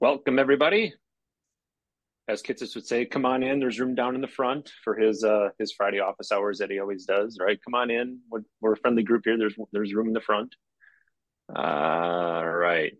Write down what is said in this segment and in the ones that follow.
Welcome, everybody. As Kitsis would say, come on in. There's room down in the front for his Friday office hours that he always does. Right? Come on in. We're a friendly group here. There's room in the front. All right.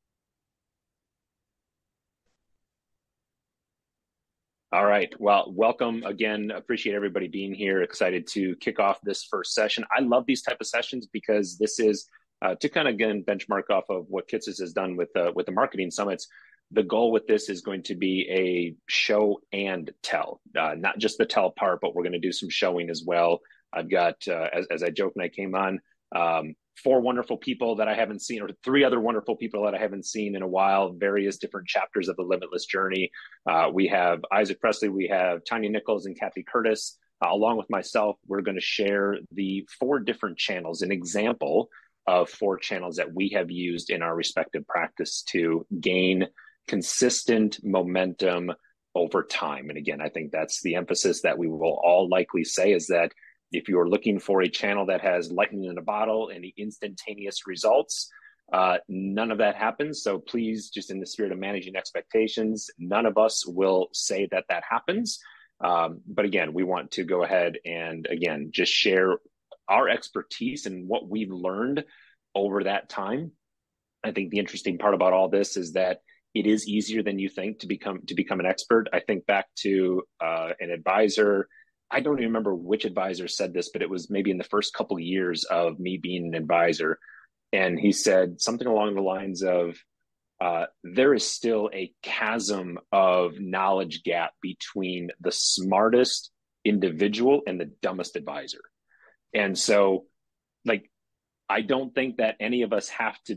All right. Well, welcome again. Appreciate everybody being here. Excited to kick off this first session. I love these type of sessions because this is to kind of again benchmark off of what Kitsis has done with the marketing summits. The goal with this is going to be a show and tell, not just the tell part, but we're going to do some showing as well. I've got, as I joked when I came on, four wonderful people that I haven't seen, or three other wonderful people that I haven't seen in a while, various different chapters of the Limitless journey. We have Isaac Presley, we have Tanya Nichols and Kathy Curtis. Along with myself, we're going to share the four different channels, an example of four channels that we have used in our respective practice to gain consistent momentum over time. And again, I think that's the emphasis that we will all likely say is that if you're looking for a channel that has lightning in a bottle and instantaneous results, none of that happens. So please, just in the spirit of managing expectations, none of us will say that that happens. But again, we want to go ahead and again, just share our expertise and what we've learned over that time. I think the interesting part about all this is that it is easier than you think to become an expert. I think back to an advisor. I don't even remember which advisor said this, but it was maybe in the first couple of years of me being an advisor. And he said something along the lines of, there is still a chasm of knowledge gap between the smartest individual and the dumbest advisor. And so, like, I don't think that any of us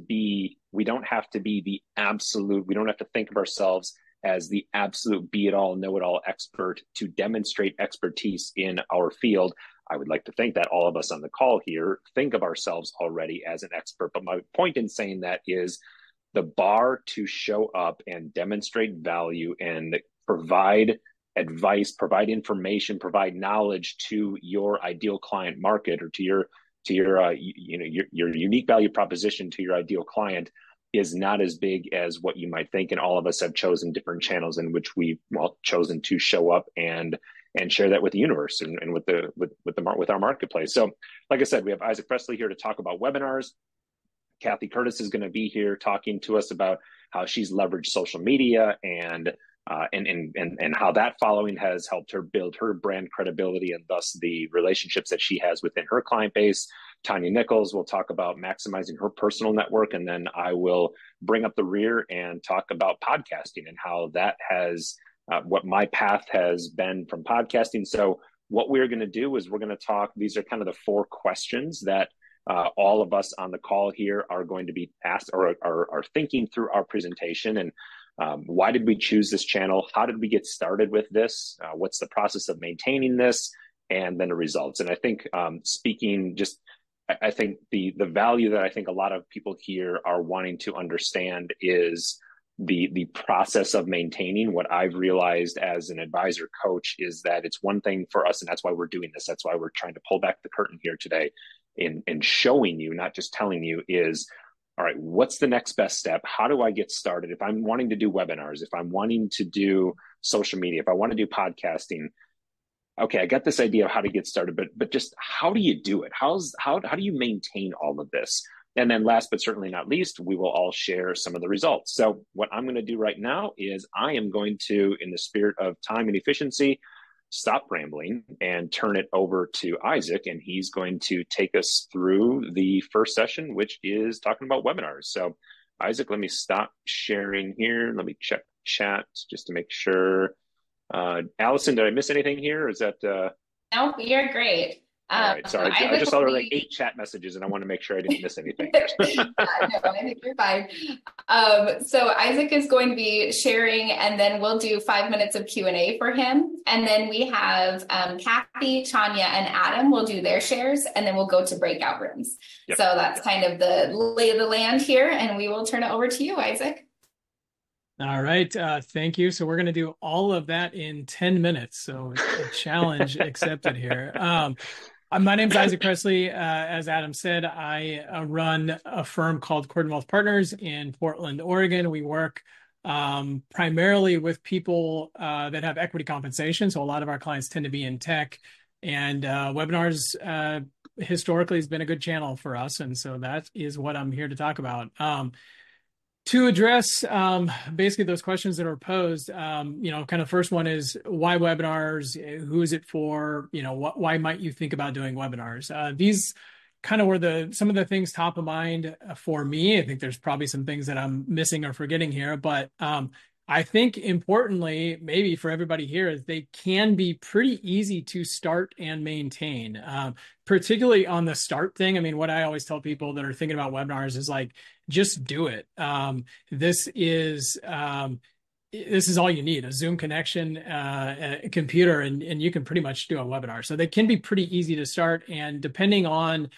we don't have to be the absolute, we don't have to think of ourselves as the absolute be-it-all, know-it-all expert to demonstrate expertise in our field. I would like to think that all of us on the call here think of ourselves already as an expert. But my point in saying that is the bar to show up and demonstrate value and provide advice, provide information, provide knowledge to your ideal client market or to your unique value proposition to your ideal client is not as big as what you might think. And all of us have chosen different channels in which we've chosen to show up and share that with the universe and with our marketplace. So, like I said, we have Isaac Presley here to talk about webinars. Kathy Curtis is going to be here talking to us about how she's leveraged social media and how that following has helped her build her brand credibility and thus the relationships that she has within her client base. Tanya Nichols will talk about maximizing her personal network, and then I will bring up the rear and talk about podcasting and how that has what my path has been from podcasting. So what we're going to do is we're going to talk, these are kind of the four questions that all of us on the call here are going to be asked or are thinking through our presentation. And why did we choose this channel? How did we get started with this? What's the process of maintaining this? And then the results. And I think I think the value that I think a lot of people here are wanting to understand is the process of maintaining. What I've realized as an advisor coach is that it's one thing for us, and that's why we're doing this. That's why we're trying to pull back the curtain here today in showing you, not just telling you, is all right, what's the next best step? How do I get started? If I'm wanting to do webinars, if I'm wanting to do social media, if I want to do podcasting, okay, I got this idea of how to get started, but just how do you do it? How do you maintain all of this? And then last but certainly not least, we will all share some of the results. So what I'm going to do right now is I am going to, in the spirit of time and efficiency, stop rambling and turn it over to Isaac, and he's going to take us through the first session, which is talking about webinars. So Isaac, let me stop sharing here. Let me check chat just to make sure. Allison, did I miss anything here? Or is that No, you're great. all right? Sorry, I just saw there were like 8 chat messages, and I want to make sure I didn't miss anything. No, I think you're fine. So Isaac is going to be sharing, and then we'll do 5 minutes of Q&A for him. And then we have Kathy, Tanya, and Adam will do their shares, and then we'll go to breakout rooms. Yep. So that's kind of the lay of the land here, and we will turn it over to you, Isaac. All right. Thank you. So we're going to do all of that in 10 minutes. So a challenge accepted here. My name is Isaac Presley. As Adam said, I run a firm called Cordon Wealth Partners in Portland, Oregon. We work primarily with people that have equity compensation. So a lot of our clients tend to be in tech, and webinars historically has been a good channel for us. And so that is what I'm here to talk about. To address basically those questions that are posed, kind of first one is why webinars? Who is it for? Why might you think about doing webinars? These kind of were some of the things top of mind for me. I think there's probably some things that I'm missing or forgetting here, but I think importantly, maybe for everybody here, is they can be pretty easy to start and maintain, particularly on the start thing. I mean, what I always tell people that are thinking about webinars is like, just do it. This is all you need: a Zoom connection, a computer, and you can pretty much do a webinar. So they can be pretty easy to start, and depending on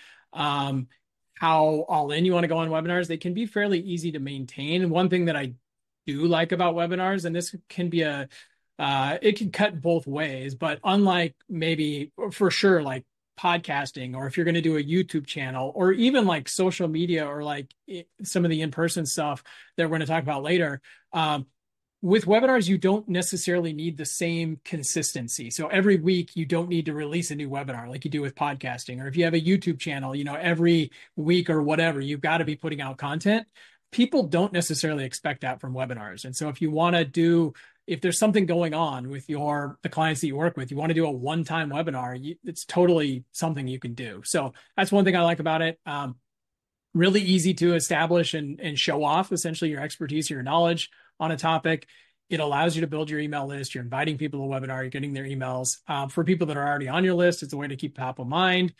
how all in you want to go on webinars, they can be fairly easy to maintain. One thing that I do like about webinars, and this can be it can cut both ways, but unlike maybe for sure like podcasting, or if you're going to do a YouTube channel, or even like social media, or like some of the in-person stuff that we're going to talk about later, with webinars, you don't necessarily need the same consistency. So every week you don't need to release a new webinar like you do with podcasting. Or if you have a YouTube channel, every week or whatever, you've got to be putting out content. People don't necessarily expect that from webinars. And so if you want to if there's something going on with the clients that you work with, you want to do a one-time webinar, it's totally something you can do. So that's one thing I like about it. Really easy to establish and show off essentially your expertise or your knowledge on a topic. It allows you to build your email list. You're inviting people to a webinar, you're getting their emails. For people that are already on your list, it's a way to keep top of mind.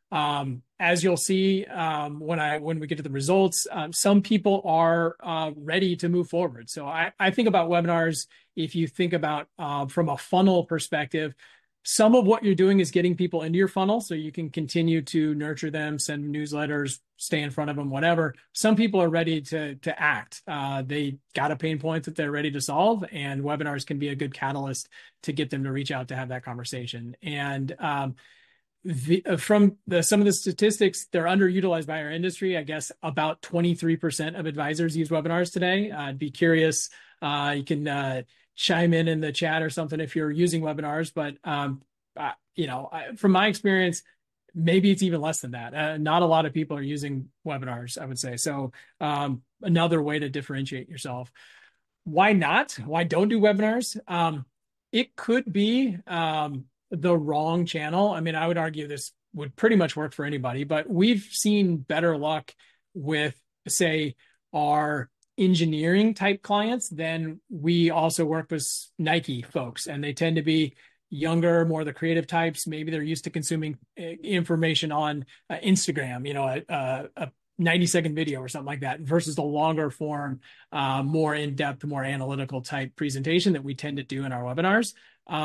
As you'll see when we get to the results, some people are ready to move forward. So I think about webinars, if you think about from a funnel perspective, some of what you're doing is getting people into your funnel so you can continue to nurture them, send newsletters, stay in front of them, whatever. Some people are ready to act. They got a pain point that they're ready to solve, and webinars can be a good catalyst to get them to reach out to have that conversation. And some of the statistics, they're underutilized by our industry. I guess about 23% of advisors use webinars today. I'd be curious. You can chime in the chat or something if you're using webinars. But from my experience, maybe it's even less than that. Not a lot of people are using webinars, I would say. So another way to differentiate yourself. Why not? Why don't do webinars? It could be the wrong channel. I mean, I would argue this would pretty much work for anybody, but we've seen better luck with, say, our engineering type clients than we also work with Nike folks. And they tend to be younger, more the creative types. Maybe they're used to consuming information on Instagram, a 90-second video or something like that, versus the longer form, more in-depth, more analytical type presentation that we tend to do in our webinars.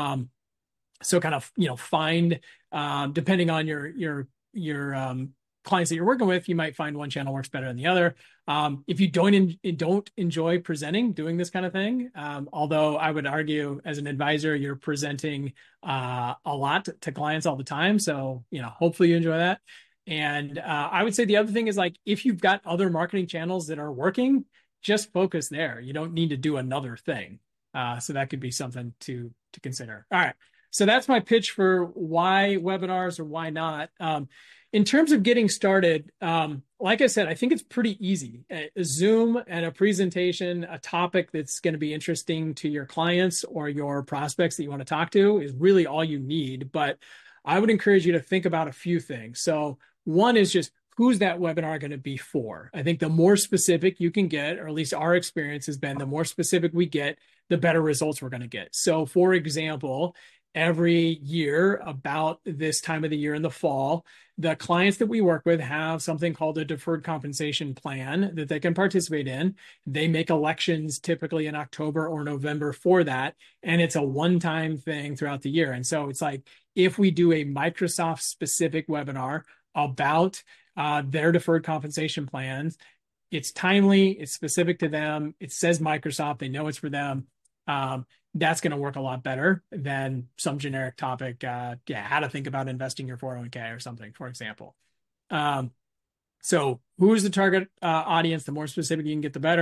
So kind of, find, depending on your clients that you're working with, you might find one channel works better than the other. If you don't enjoy presenting, doing this kind of thing, although I would argue as an advisor, you're presenting a lot to clients all the time. So, hopefully you enjoy that. And I would say the other thing is, like, if you've got other marketing channels that are working, just focus there. You don't need to do another thing. So that could be something to consider. All right. So that's my pitch for why webinars or why not. In terms of getting started, like I said, I think it's pretty easy. A Zoom and a presentation, a topic that's going to be interesting to your clients or your prospects that you want to talk to is really all you need. But I would encourage you to think about a few things. So one is just, who's that webinar going to be for? I think the more specific you can get, or at least our experience has been, the more specific we get, the better results we're going to get. So for example, every year about this time of the year in the fall, the clients that we work with have something called a deferred compensation plan that they can participate in. They make elections typically in October or November for that. And it's a one-time thing throughout the year. And so it's like, if we do a Microsoft specific webinar about their deferred compensation plans, it's timely, it's specific to them, it says Microsoft, they know it's for them. That's going to work a lot better than some generic topic. How to think about investing your 401k or something, for example. So who is the target audience? The more specific you can get, the better.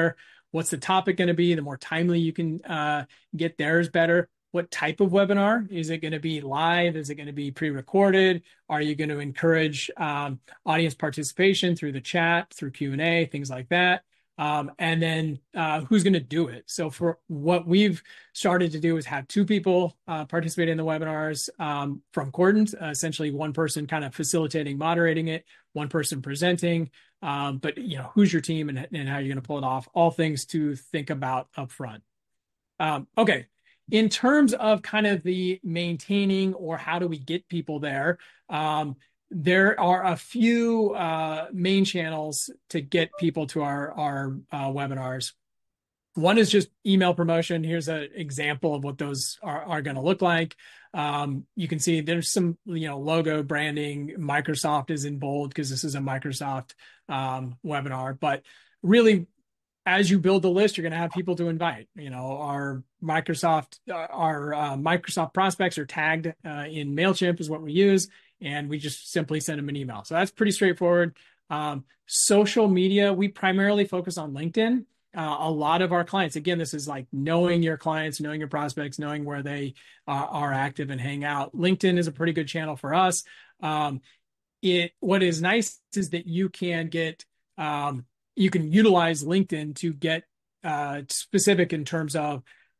What's the topic going to be? The more timely you can get there is better. What type of webinar? Is it going to be live? Is it going to be pre-recorded? Are you going to encourage audience participation through the chat, through Q&A, things like that? And then who's going to do it? So for what we've started to do is have two people participate in the webinars from Cordant, essentially one person kind of facilitating, moderating it, one person presenting. But who's your team and how you're going to pull it off? All things to think about up front. Okay. In terms of kind of the maintaining or how do we get people there, there are a few main channels to get people to our webinars. One is just email promotion. Here's an example of what those are going to look like. You can see there's some logo branding. Microsoft is in bold because this is a Microsoft webinar. But really, as you build the list, you're going to have people to invite. Our Microsoft prospects are tagged in MailChimp is what we use. And we just simply send them an email. So that's pretty straightforward. Social media, we primarily focus on LinkedIn. A lot of our clients, again, this is like knowing your clients, knowing your prospects, knowing where they are active and hang out. LinkedIn is a pretty good channel for us. What is nice is that you can utilize LinkedIn to get specific in terms of,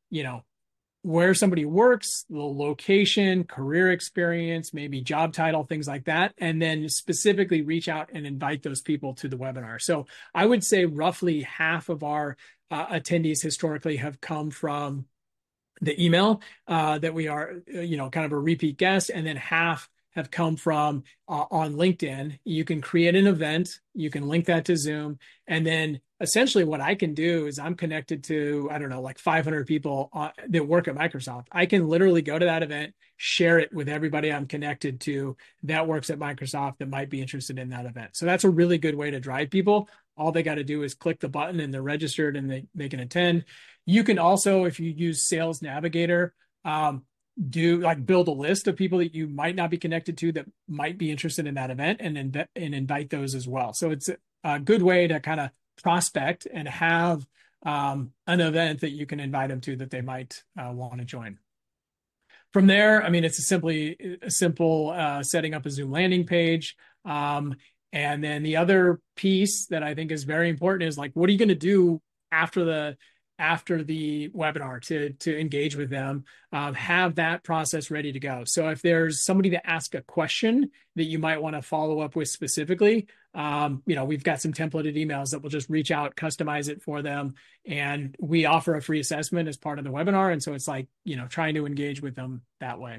where somebody works, the location, career experience, maybe job title, things like that, and then specifically reach out and invite those people to the webinar. So I would say roughly half of our attendees historically have come from the email that we are, kind of a repeat guest, and then half have come from on LinkedIn. You can create an event, you can link that to Zoom, and then essentially what I can do is I'm connected to, like 500 people that work at Microsoft. I can literally go to that event, share it with everybody I'm connected to that works at Microsoft that might be interested in that event. So that's a really good way to drive people. All they got to do is click the button and they're registered and they can attend. You can also, if you use Sales Navigator, build a list of people that you might not be connected to that might be interested in that event and invite those as well. So it's a good way to kind of prospect and have an event that you can invite them to that they might want to join. From there, it's a simple setting up a Zoom landing page. And then the other piece that I think is very important is what are you going to do after the webinar to engage with them, have that process ready to go. So if there's somebody that asks a question that you might want to follow up with specifically, we've got some templated emails that will just reach out, customize it for them. And we offer a free assessment as part of the webinar. And so it's trying to engage with them that way.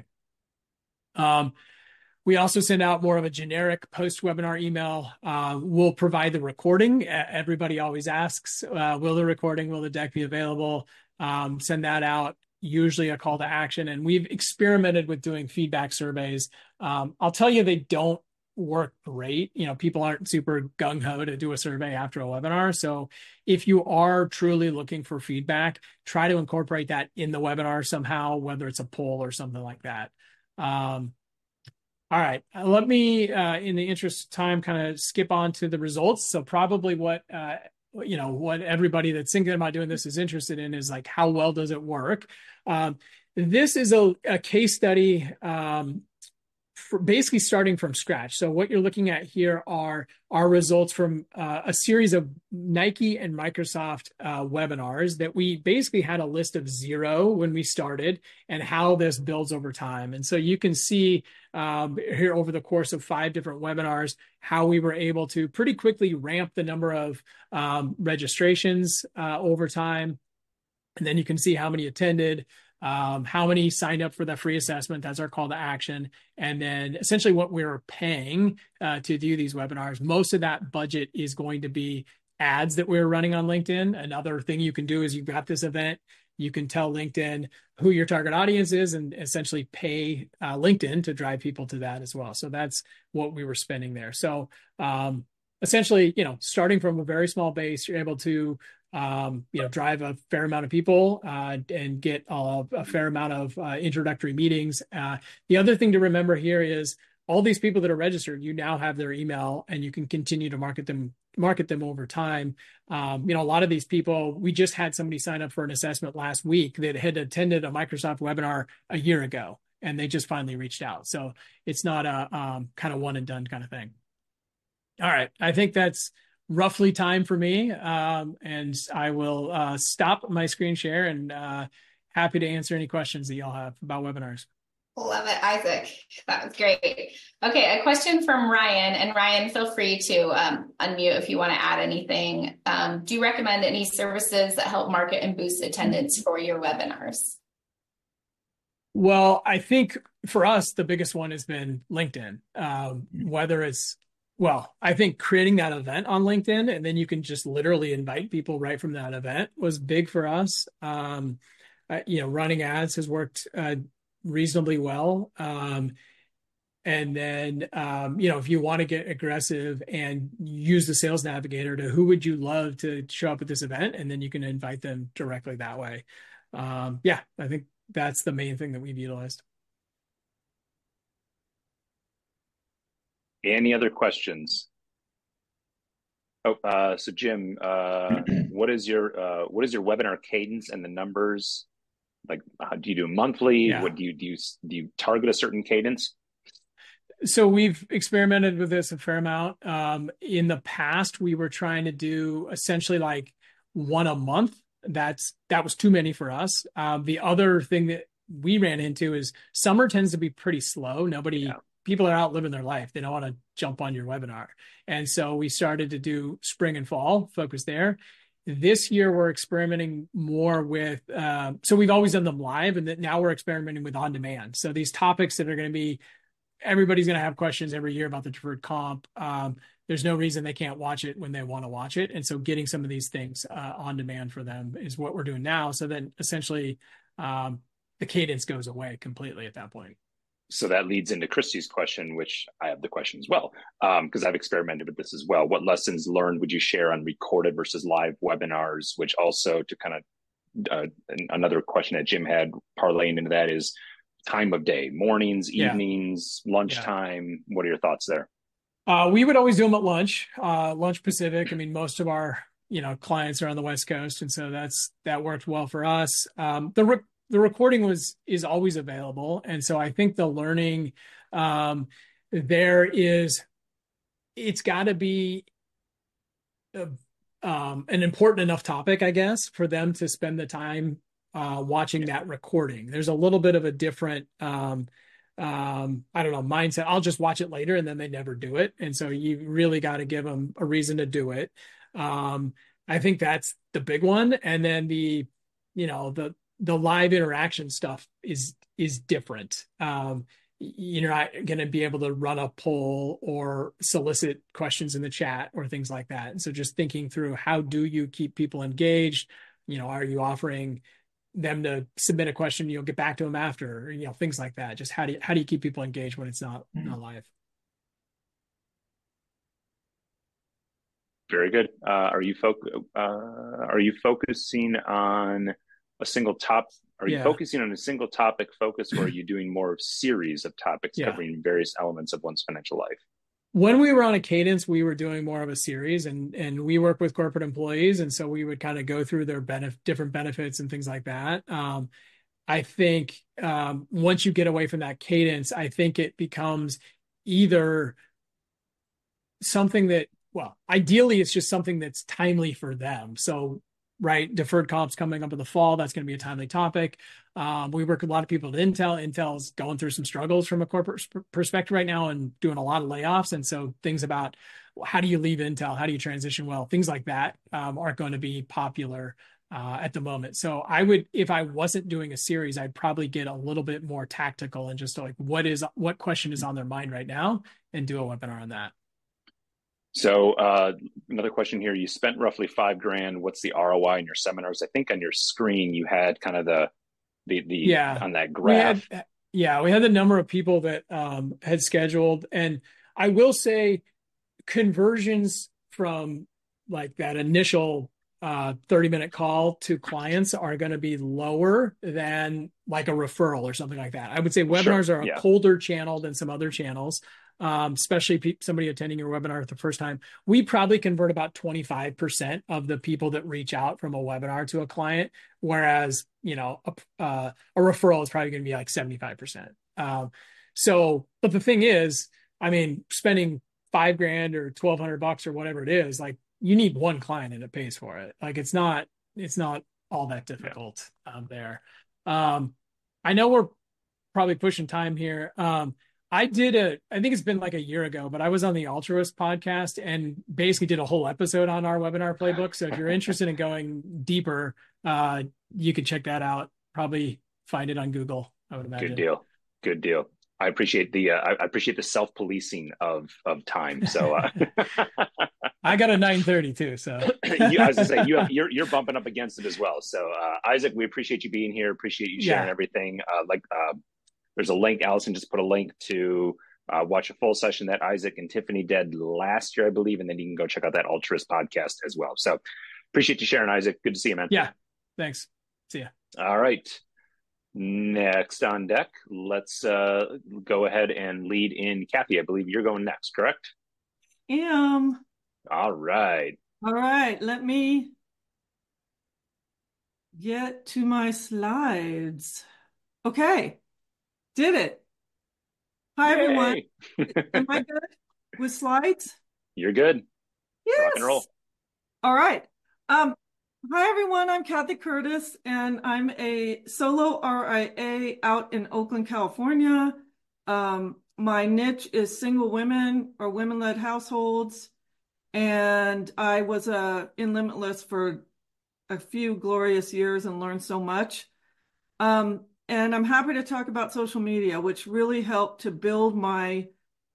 We also send out more of a generic post-webinar email. We'll provide the recording. Everybody always asks, will the deck be available? Send that out, usually a call to action. And we've experimented with doing feedback surveys. I'll tell you, they don't work great. People aren't super gung-ho to do a survey after a webinar. So if you are truly looking for feedback, try to incorporate that in the webinar somehow, whether it's a poll or something like that. All right, let me, in the interest of time, kind of skip on to the results. So probably what everybody that's thinking about doing this is interested in is how well does it work? This is a case study for basically starting from scratch. So what you're looking at here are our results from a series of Nike and Microsoft webinars that we basically had a list of 0 when we started and how this builds over time. And so you can see here over the course of 5 different webinars, how we were able to pretty quickly ramp the number of registrations over time. And then you can see how many attended, how many signed up for the free assessment. That's our call to action. And then essentially what we're paying to do these webinars, most of that budget is going to be ads that we're running on LinkedIn. Another thing you can do is you've got this event, you can tell LinkedIn who your target audience is and essentially pay LinkedIn to drive people to that as well. So that's what we were spending there. So essentially, starting from a very small base, you're able to drive a fair amount of people and get a fair amount of introductory meetings. The other thing to remember here is all these people that are registered, you now have their email and you can continue to market them over time. A lot of these people, we just had somebody sign up for an assessment last week that had attended a Microsoft webinar a year ago, and they just finally reached out. So it's not a kind of one and done kind of thing. All right. I think that's roughly time for me. And I will stop my screen share and happy to answer any questions that y'all have about webinars. Love it, Isaac. That was great. Okay, a question from Ryan. And Ryan, feel free to unmute if you want to add anything. Do you recommend any services that help market and boost attendance for your webinars? Well, I think for us, the biggest one has been LinkedIn. I think creating that event on LinkedIn, and then you can just literally invite people right from that event, was big for us. Running ads has worked reasonably well. And then, if you want to get aggressive and use the sales navigator to who would you love to show up at this event, and then you can invite them directly that way. I think that's the main thing that we've utilized. Any other questions? So Jim, what is your webinar cadence and the numbers? Like, do you do monthly? Yeah. What do you target a certain cadence? So we've experimented with this a fair amount. In the past, we were trying to do essentially like one a month. That was too many for us. The other thing that we ran into is summer tends to be pretty slow. People are out living their life. They don't want to jump on your webinar. And so we started to do spring and fall, focus there. This year, we're experimenting more with, so we've always done them live, and now we're experimenting with on demand. So these topics that are going to be, everybody's going to have questions every year about the deferred comp. There's no reason they can't watch it when they want to watch it. And so getting some of these things on demand for them is what we're doing now. So then essentially the cadence goes away completely at that point. So that leads into Christy's question, which I have the question as well, because I've experimented with this as well. What lessons learned would you share on recorded versus live webinars? Which also, to kind of another question that Jim had parlaying into that, is time of day, mornings, evenings, lunchtime. What are your thoughts there? We would always do them at lunch Pacific. I mean, most of our clients are on the West Coast, and so that worked well for us. The recording is always available. And so I think the learning it's got to be an important enough topic, I guess, for them to spend the time watching that recording. There's a little bit of a different, mindset. I'll just watch it later, and then they never do it. And so you really got to give them a reason to do it. I think that's the big one. And then the live interaction stuff is different. You're not going to be able to run a poll or solicit questions in the chat or things like that. And so just thinking through, how do you keep people engaged? Are you offering them to submit a question, you'll get back to them after, things like that. Just how do you keep people engaged when it's not live? Very good. Are you focusing on a single top? Are you focusing on a single topic focus, or are you doing more of series of topics covering various elements of one's financial life? When we were on a cadence, we were doing more of a series, and we work with corporate employees. And so we would kind of go through their different benefits and things like that. I think once you get away from that cadence, I think it becomes either something that, ideally it's just something that's timely for them. So right, deferred comp's coming up in the fall. That's going to be a timely topic. We work with a lot of people at Intel. Intel's going through some struggles from a corporate perspective right now and doing a lot of layoffs. And so things about how do you leave Intel? How do you transition well? Things like that aren't going to be popular at the moment. So I would, if I wasn't doing a series, I'd probably get a little bit more tactical and just like, what question is on their mind right now, and do a webinar on that. So another question here, you spent roughly $5,000. What's the ROI in your seminars? I think on your screen, you had kind of the on that graph. We had the number of people that had scheduled. And I will say conversions from like that initial 30-minute call to clients are going to be lower than like a referral or something like that. I would say webinars are a colder channel than some other channels. especially somebody attending your webinar for the first time. We probably convert about 25% of the people that reach out from a webinar to a client, whereas, a referral is probably going to be like 75%. But the thing is, I mean, spending $5,000 or $1,200 or whatever it is, like, you need one client and it pays for it. Like, it's not all that difficult there. I know we're probably pushing time here. I think it's been like a year ago, but I was on the Altruist podcast and basically did a whole episode on our webinar playbook. So if you're interested in going deeper, you could check that out. Probably find it on Google, I would imagine. Good deal. I appreciate the self-policing of time. So I got a 9:30 too. So I was gonna say you're bumping up against it as well. So Isaac, we appreciate you being here. Appreciate you sharing everything. There's a link. Allison just put a link to watch a full session that Isaac and Tiffany did last year, I believe, and then you can go check out that Altruist podcast as well. So appreciate you sharing, Isaac. Good to see you, man. Yeah, thanks. See ya. All right. Next on deck, let's go ahead and lead in. Kathy, I believe you're going next, correct? Am. All right. Let me get to my slides. Okay. Did it. Hi, everyone. Am I good with slides? You're good. Yes. Rock and roll. All right. Hi, everyone. I'm Kathy Curtis, and I'm a solo RIA out in Oakland, California. My niche is single women or women-led households, and I was in Limitless for a few glorious years and learned so much. And I'm happy to talk about social media, which really helped to build my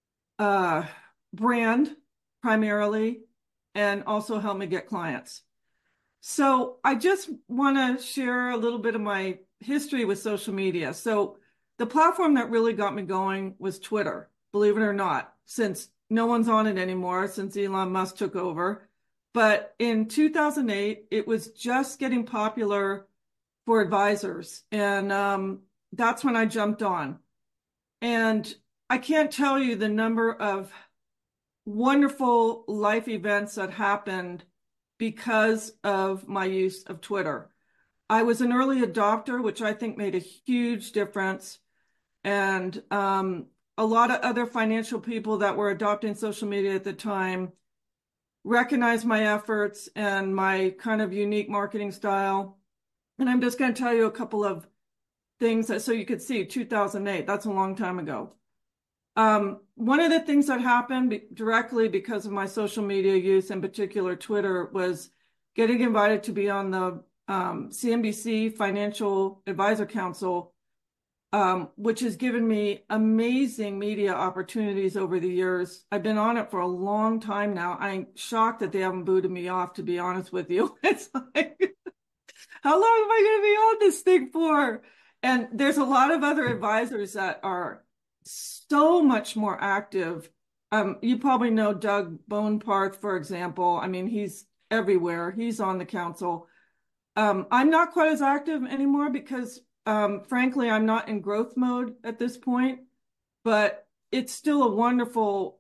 brand primarily, and also help me get clients. So I just want to share a little bit of my history with social media. So the platform that really got me going was Twitter, believe it or not, since no one's on it anymore since Elon Musk took over. But in 2008, it was just getting popular for advisors. And that's when I jumped on. And I can't tell you the number of wonderful life events that happened because of my use of Twitter. I was an early adopter, which I think made a huge difference. And a lot of other financial people that were adopting social media at the time recognized my efforts and my kind of unique marketing style. And I'm just going to tell you a couple of things so you could see 2008. That's a long time ago. One of the things that happened directly because of my social media use, in particular Twitter, was getting invited to be on the CNBC Financial Advisor Council, which has given me amazing media opportunities over the years. I've been on it for a long time now. I'm shocked that they haven't booted me off, to be honest with you. It's like, how long am I going to be on this thing for? And there's a lot of other advisors that are so much more active. You probably know Doug Boneparth, for example. I mean, he's everywhere. He's on the council. I'm not quite as active anymore because, frankly, I'm not in growth mode at this point, but it's still a wonderful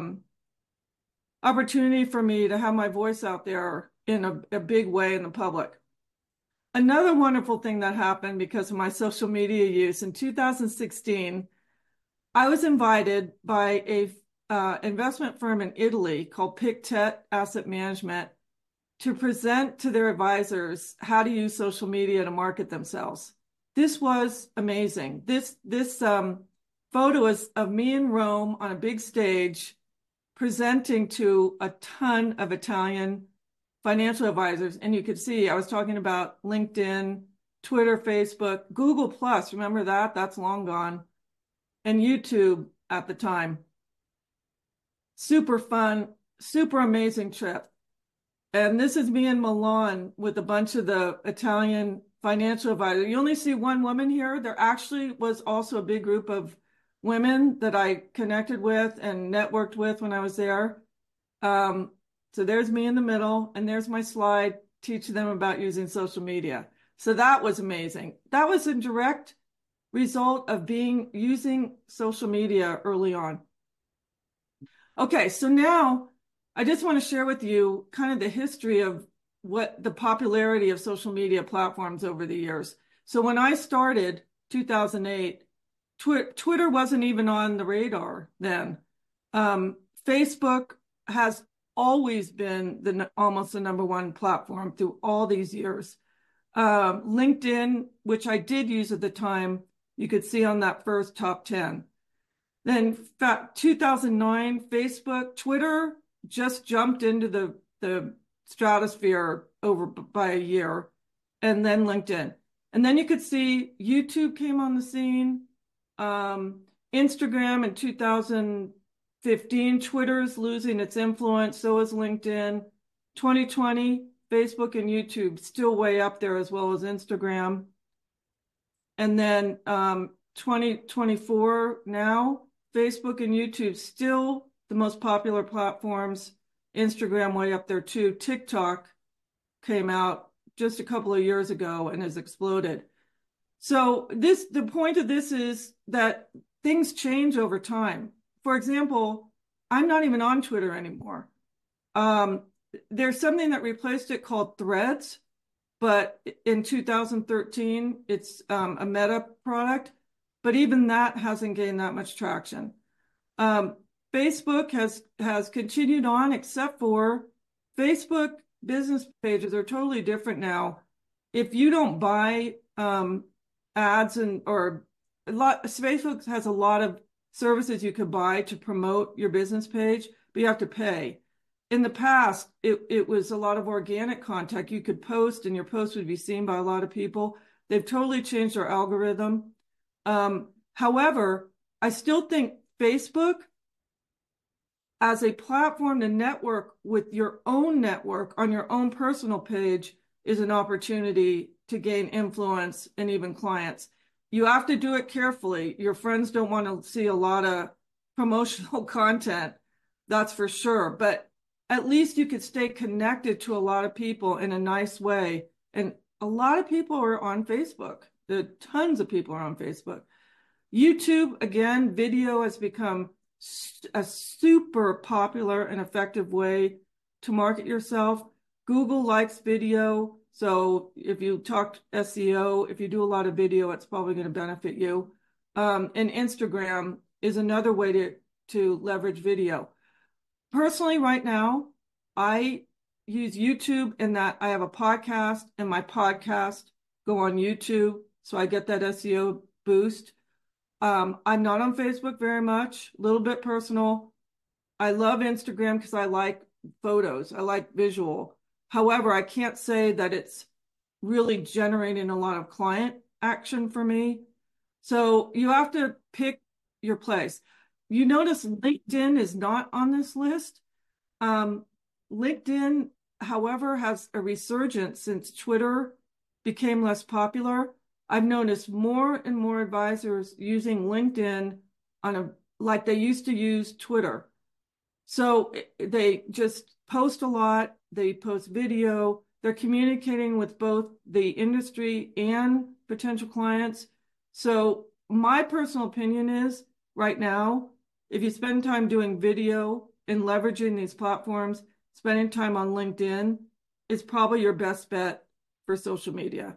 opportunity for me to have my voice out there in a big way in the public. Another wonderful thing that happened because of my social media use in 2016, I was invited by a investment firm in Italy called Pictet Asset Management to present to their advisors how to use social media to market themselves. This was amazing. This photo is of me in Rome on a big stage presenting to a ton of Italian financial advisors. And you could see I was talking about LinkedIn, Twitter, Facebook, Google Plus. Remember that? That's long gone. And YouTube at the time. Super fun, super amazing trip. And this is me in Milan with a bunch of the Italian financial advisors. You only see one woman here. There actually was also a big group of women that I connected with and networked with when I was there. So there's me in the middle, and there's my slide teaching them about using social media. So that was amazing. That was a direct result of using social media early on. Okay, so now I just want to share with you kind of the history of what the popularity of social media platforms over the years. So when I started 2008, Twitter wasn't even on the radar then. Facebook has always been almost the number one platform through all these years. LinkedIn, which I did use at the time, you could see on that first top 10. Then 2009, Facebook, Twitter just jumped into the stratosphere over by a year, and then LinkedIn. And then you could see YouTube came on the scene, Instagram in 2015, Twitter's losing its influence, so is LinkedIn. 2020, Facebook and YouTube still way up there as well as Instagram. And then 2024 now, Facebook and YouTube still the most popular platforms. Instagram way up there too. TikTok came out just a couple of years ago and has exploded. So the point of this is that things change over time. For example, I'm not even on Twitter anymore. There's something that replaced it called Threads, but in 2013, it's a Meta product, but even that hasn't gained that much traction. Facebook has continued on, except for Facebook business pages are totally different now. If you don't buy ads Facebook has a lot of services you could buy to promote your business page, but you have to pay. In the past, it was a lot of organic content you could post, and your post would be seen by a lot of people. They've totally changed their algorithm. However, I still think Facebook as a platform to network with your own network on your own personal page is an opportunity to gain influence and even clients. You have to do it carefully. Your friends don't want to see a lot of promotional content, that's for sure. But at least you could stay connected to a lot of people in a nice way. And a lot of people are on Facebook. Tons of people are on Facebook. YouTube, again, video has become a super popular and effective way to market yourself. Google likes video. So if you talk SEO, if you do a lot of video, it's probably going to benefit you. And Instagram is another way to leverage video. Personally, right now, I use YouTube in that I have a podcast, and my podcast go on YouTube, so I get that SEO boost. I'm not on Facebook very much, a little bit personal. I love Instagram because I like photos. I like visual. However, I can't say that it's really generating a lot of client action for me. So you have to pick your place. You notice LinkedIn is not on this list. LinkedIn, however, has a resurgence since Twitter became less popular. I've noticed more and more advisors using LinkedIn like they used to use Twitter. So they just post a lot, they post video, they're communicating with both the industry and potential clients. So my personal opinion is right now, if you spend time doing video and leveraging these platforms, spending time on LinkedIn is probably your best bet for social media.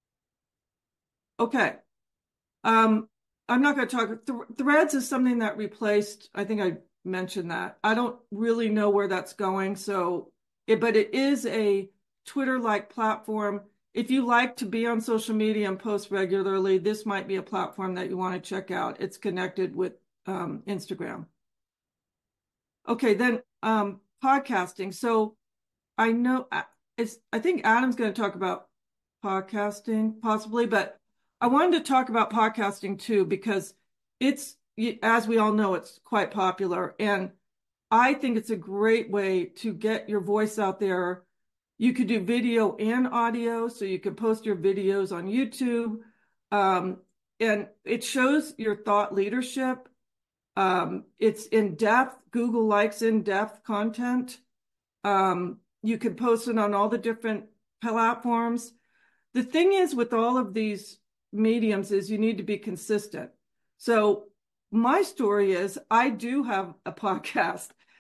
Okay. I'm not going to talk. Threads is something that replaced, I think I mentioned that. I don't really know where that's going. But it is a Twitter-like platform. If you like to be on social media and post regularly, this might be a platform that you want to check out. It's connected with Instagram. Okay, then podcasting. So I know I think Adam's going to talk about podcasting possibly, but I wanted to talk about podcasting too, because it's, as we all know, it's quite popular. And I think it's a great way to get your voice out there. You could do video and audio, so you could post your videos on YouTube. And it shows your thought leadership. It's in depth. Google likes in-depth content. You could post it on all the different platforms. The thing is with all of these mediums is you need to be consistent. So my story is I do have a podcast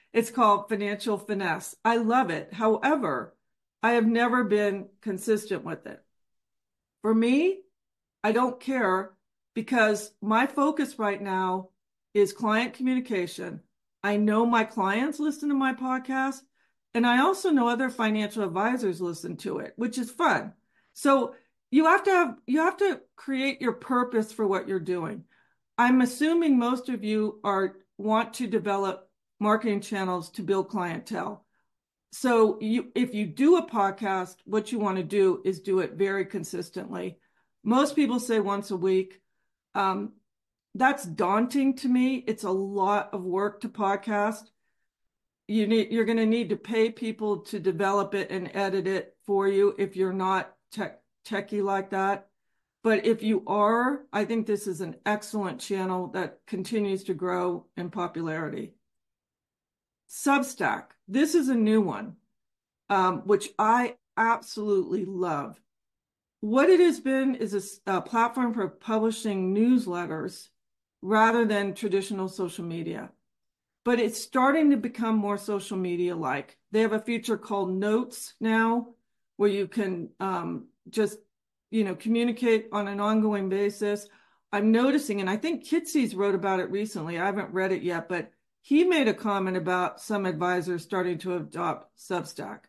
It's called Financial Finesse. I love it. However, I have never been consistent with it. For me, I don't care because my focus right now is client communication. I know my clients listen to my podcast, and I also know other financial advisors listen to it, which is fun. So you have to create your purpose for what you're doing. I'm assuming most of you want to develop marketing channels to build clientele. So if you do a podcast, what you want to do is do it very consistently. Most people say once a week. That's daunting to me. It's a lot of work to podcast. You're going to need to pay people to develop it and edit it for you if you're not techie like that. But if you are, I think this is an excellent channel that continues to grow in popularity. Substack. This is a new one, which I absolutely love. What it has been is a platform for publishing newsletters rather than traditional social media. But it's starting to become more social media-like. They have a feature called Notes now, where you can just communicate on an ongoing basis. I'm noticing, and I think Kitsy's wrote about it recently. I haven't read it yet, but he made a comment about some advisors starting to adopt Substack.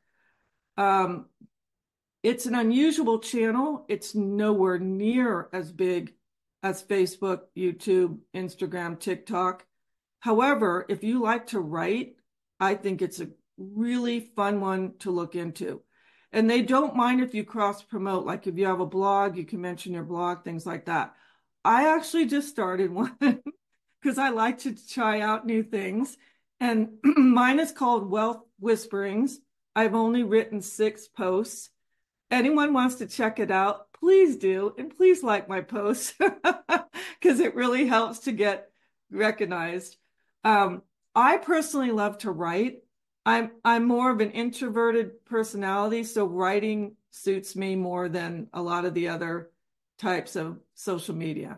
It's an unusual channel. It's nowhere near as big as Facebook, YouTube, Instagram, TikTok. However, if you like to write, I think it's a really fun one to look into. And they don't mind if you cross promote, like if you have a blog, you can mention your blog, things like that. I actually just started one because I like to try out new things. And mine is called Wealth Whisperings. I've only written 6 posts. Anyone wants to check it out, please do. And please like my posts because it really helps to get recognized. I personally love to write. I'm more of an introverted personality, so writing suits me more than a lot of the other types of social media.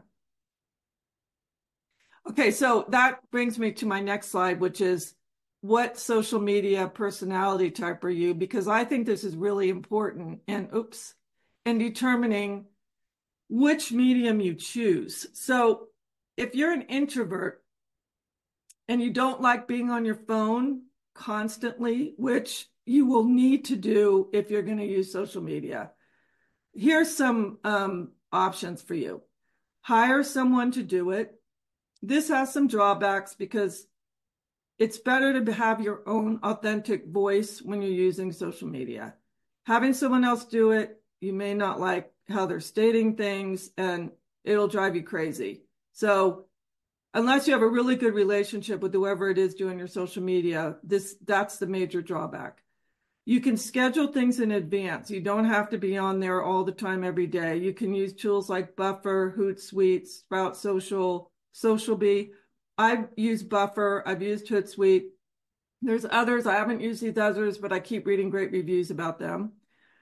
Okay, so that brings me to my next slide, which is what social media personality type are you? Because I think this is really important in determining which medium you choose. So if you're an introvert and you don't like being on your phone constantly, which you will need to do if you're going to use social media, here's some options for you. Hire someone to do it. This has some drawbacks because it's better to have your own authentic voice when you're using social media. Having someone else do it, you may not like how they're stating things and it'll drive you crazy. So unless you have a really good relationship with whoever it is doing your social media, that's the major drawback. You can schedule things in advance. You don't have to be on there all the time every day. You can use tools like Buffer, Hootsuite, Sprout Social, Socialbee. I've used Buffer. I've used Hootsuite. There's others. I haven't used these others, but I keep reading great reviews about them.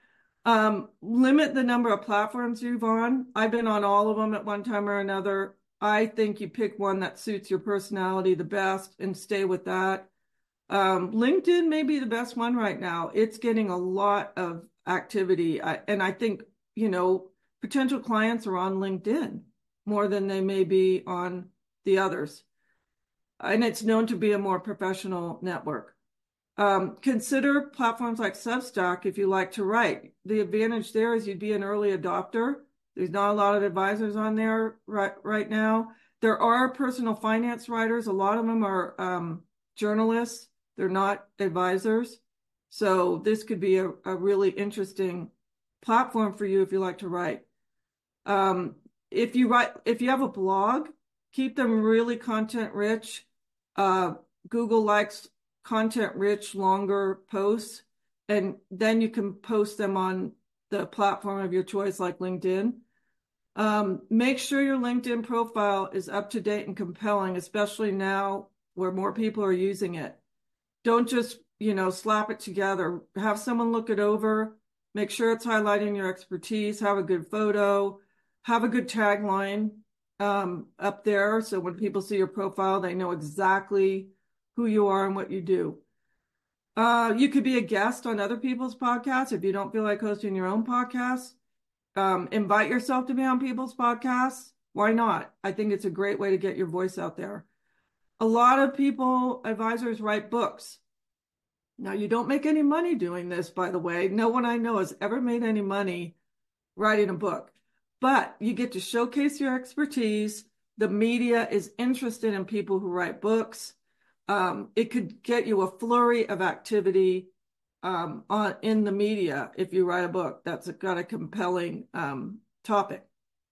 Limit the number of platforms you're on. I've been on all of them at one time or another. I think you pick one that suits your personality the best and stay with that. LinkedIn may be the best one right now. It's getting a lot of activity. And I think, potential clients are on LinkedIn more than they may be on the others. And it's known to be a more professional network. Consider platforms like Substack if you like to write. The advantage there is you'd be an early adopter. There's not a lot of advisors on there right now. There are personal finance writers. A lot of them are journalists. They're not advisors. So this could be a really interesting platform for you if you like to write. If you have a blog, keep them really content rich. Google likes content rich, longer posts, and then you can post them on the platform of your choice, like LinkedIn. Make sure your LinkedIn profile is up to date and compelling, especially now where more people are using it. Don't just, slap it together. Have someone look it over, make sure it's highlighting your expertise, have a good photo, have a good tagline up there. So when people see your profile, they know exactly who you are and what you do. You could be a guest on other people's podcasts if you don't feel like hosting your own podcast. Invite yourself to be on people's podcasts. Why not? I think it's a great way to get your voice out there. A lot of advisors write books. Now, you don't make any money doing this, by the way. No one I know has ever made any money writing a book, but you get to showcase your expertise. The media is interested in people who write books. It could get you a flurry of activity in the media if you write a book that's got a compelling topic.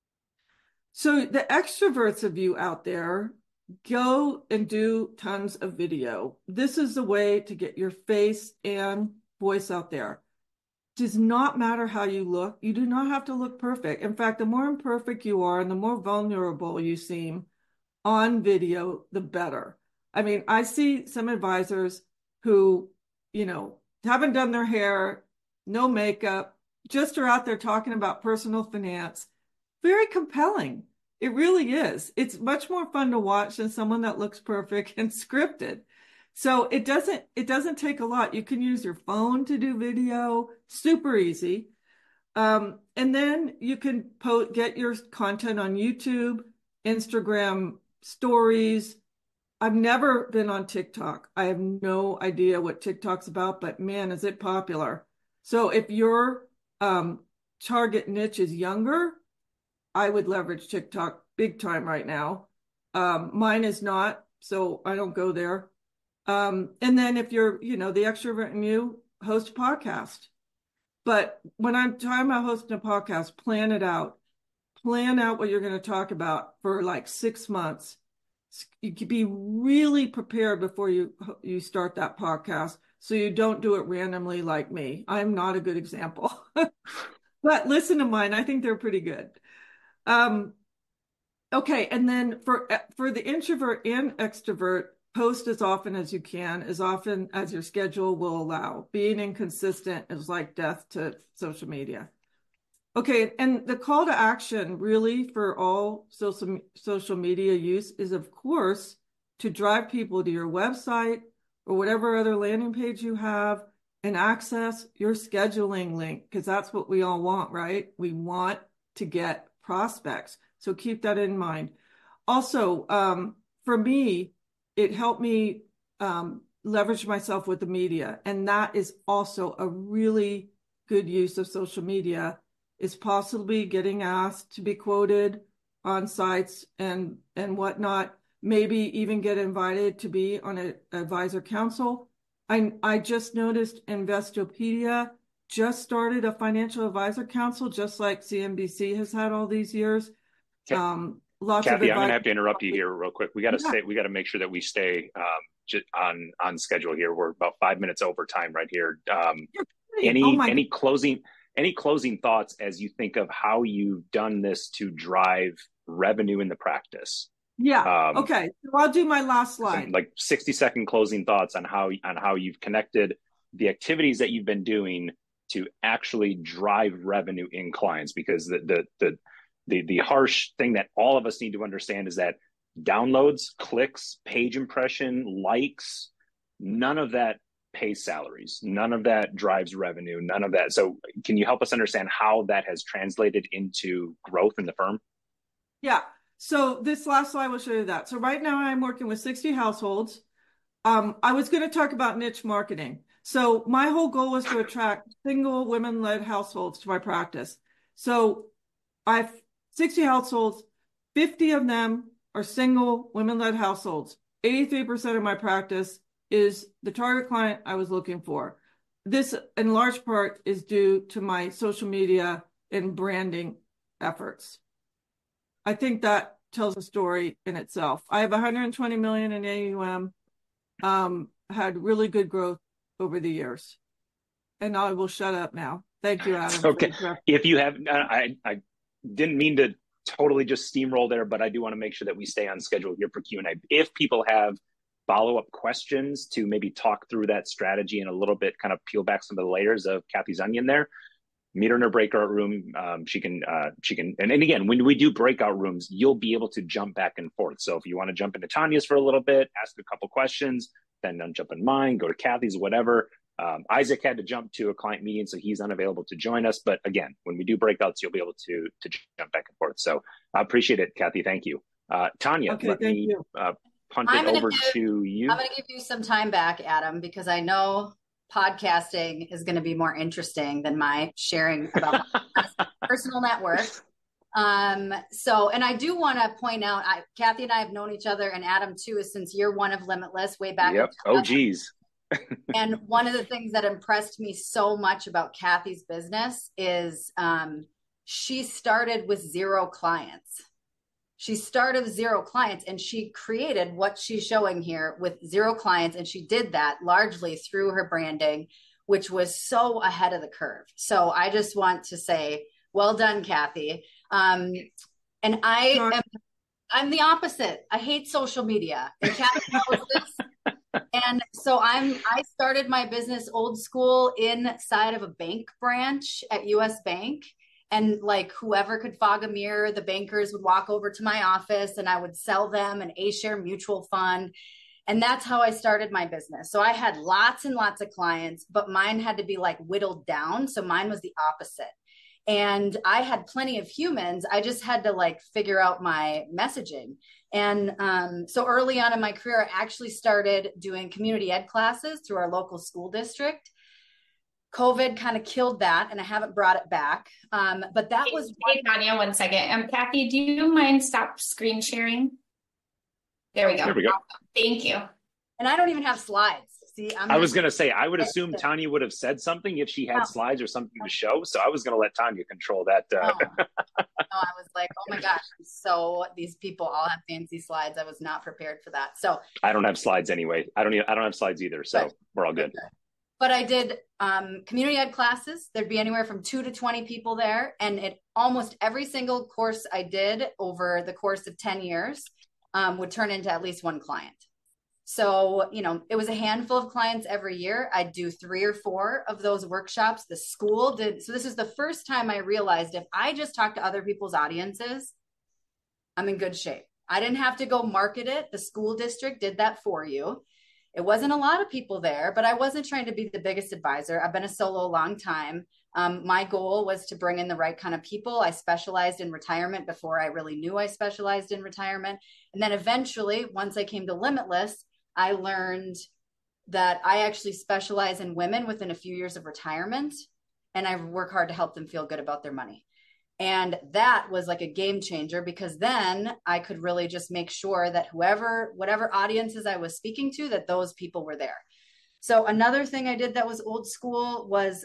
So the extroverts of you out there, go and do tons of video. This is the way to get your face and voice out there. It does not matter how you look. You do not have to look perfect. In fact, the more imperfect you are and the more vulnerable you seem on video, the better. I mean, I see some advisors who, haven't done their hair, no makeup, just are out there talking about personal finance. Very compelling. It really is. It's much more fun to watch than someone that looks perfect and scripted. So it doesn't take a lot. You can use your phone to do video, super easy. And then you can get your content on YouTube, Instagram stories. I've never been on TikTok. I have no idea what TikTok's about, but man, is it popular. So if your target niche is younger, I would leverage TikTok big time right now. Mine is not, so I don't go there. And then if you're, the extrovert in you, host a podcast. But when I'm talking about hosting a podcast, plan it out. Plan out what you're going to talk about for like 6 months. You could be really prepared before you start that podcast, so you don't do it randomly like me. I'm not a good example. But listen to mine. I think they're pretty good. Okay, and then for the introvert and extrovert, post as often as you can, as often as your schedule will allow. Being inconsistent is like death to social media. Okay, and the call to action really for all social media use is, of course, to drive people to your website or whatever other landing page you have and access your scheduling link, because that's what we all want, right? We want to get prospects. So keep that in mind. Also, for me, it helped me leverage myself with the media. And that is also a really good use of social media, is possibly getting asked to be quoted on sites and whatnot, maybe even get invited to be on an advisor council. I just noticed Investopedia just started a financial advisor council, just like CNBC has had all these years. Kathy, I'm going to have to interrupt you here real quick. We got to make sure that we stay on schedule here. We're about 5 minutes over time right here. Any closing thoughts as you think of how you've done this to drive revenue in the practice? Yeah. Okay. So I'll do my last slide. Like 60-second closing thoughts on how you've connected the activities that you've been doing to actually drive revenue in clients, because the harsh thing that all of us need to understand is that downloads, clicks, page impression, likes, none of that pays salaries. None of that drives revenue. None of that. So can you help us understand how that has translated into growth in the firm? Yeah. So this last slide will show you that. So right now I'm working with 60 households. I was going to talk about niche marketing. So my whole goal is to attract single women-led households to my practice. So I've 60 households, 50 of them are single women-led households. 83% of my practice is the target client I was looking for. This, in large part, is due to my social media and branding efforts. I think that tells a story in itself. I have 120 million in AUM, had really good growth over the years. And I will shut up now. Thank you, Adam. Okay. If you have, I didn't mean to totally just steamroll there, but I do want to make sure that we stay on schedule here for Q&A. If people have follow-up questions to maybe talk through that strategy and a little bit, kind of peel back some of the layers of Kathy's onion there, meet her in her breakout room. She can, and again, when we do breakout rooms, you'll be able to jump back and forth. So if you want to jump into Tanya's for a little bit, ask a couple questions, then don't jump in mine, go to Kathy's, whatever. Isaac had to jump to a client meeting, so he's unavailable to join us. But again, when we do breakouts, you'll be able to jump back and forth. So I appreciate it, Kathy. Thank you. Tanya, Okay, let me punt it over to you. I'm going to give you some time back, Adam, because I know podcasting is going to be more interesting than my sharing about my personal network. So, and I do want to point out, Kathy and I have known each other, and Adam too, since year one of Limitless, way back. Yep. Oh, geez. And one of the things that impressed me so much about Kathy's business is she started with 0 clients. She started with 0 clients, and she created what she's showing here with 0 clients. And she did that largely through her branding, which was so ahead of the curve. So I just want to say, well done, Kathy. And I'm the opposite. I hate social media. And Kathy knows this. And so I started my business old school inside of a bank branch at US Bank. And like whoever could fog a mirror, the bankers would walk over to my office and I would sell them an A-share mutual fund. And that's how I started my business. So I had lots and lots of clients, but mine had to be like whittled down. So mine was the opposite. And I had plenty of humans. I just had to like figure out my messaging. And so early on in my career, I actually started doing community ed classes through our local school district. COVID kind of killed that, and I haven't brought it back. But that was. Hey, Tanya, one second. Kathy, do you mind stop screen sharing? There we go. There we go. Thank you. And I don't even have slides. See, I was going to say, I would assume Tanya would have said something if she had slides or something to show. So I was going to let Tanya control that. No, I was like, oh my gosh. So these people all have fancy slides. I was not prepared for that. So I don't have slides anyway. I don't have slides either. So we're all good. But I did community ed classes. There'd be anywhere from 2 to 20 people there. And almost every single course I did over the course of 10 years would turn into at least 1 client. So, it was a handful of clients every year. I'd do 3 or 4 of those workshops. The school did. So this is the first time I realized if I just talk to other people's audiences, I'm in good shape. I didn't have to go market it. The school district did that for you. It wasn't a lot of people there, but I wasn't trying to be the biggest advisor. I've been a solo a long time. My goal was to bring in the right kind of people. I specialized in retirement before I really knew I specialized in retirement. And then eventually, once I came to Limitless, I learned that I actually specialize in women within a few years of retirement, and I work hard to help them feel good about their money. And that was like a game changer, because then I could really just make sure that whatever audiences I was speaking to, that those people were there. So another thing I did that was old school was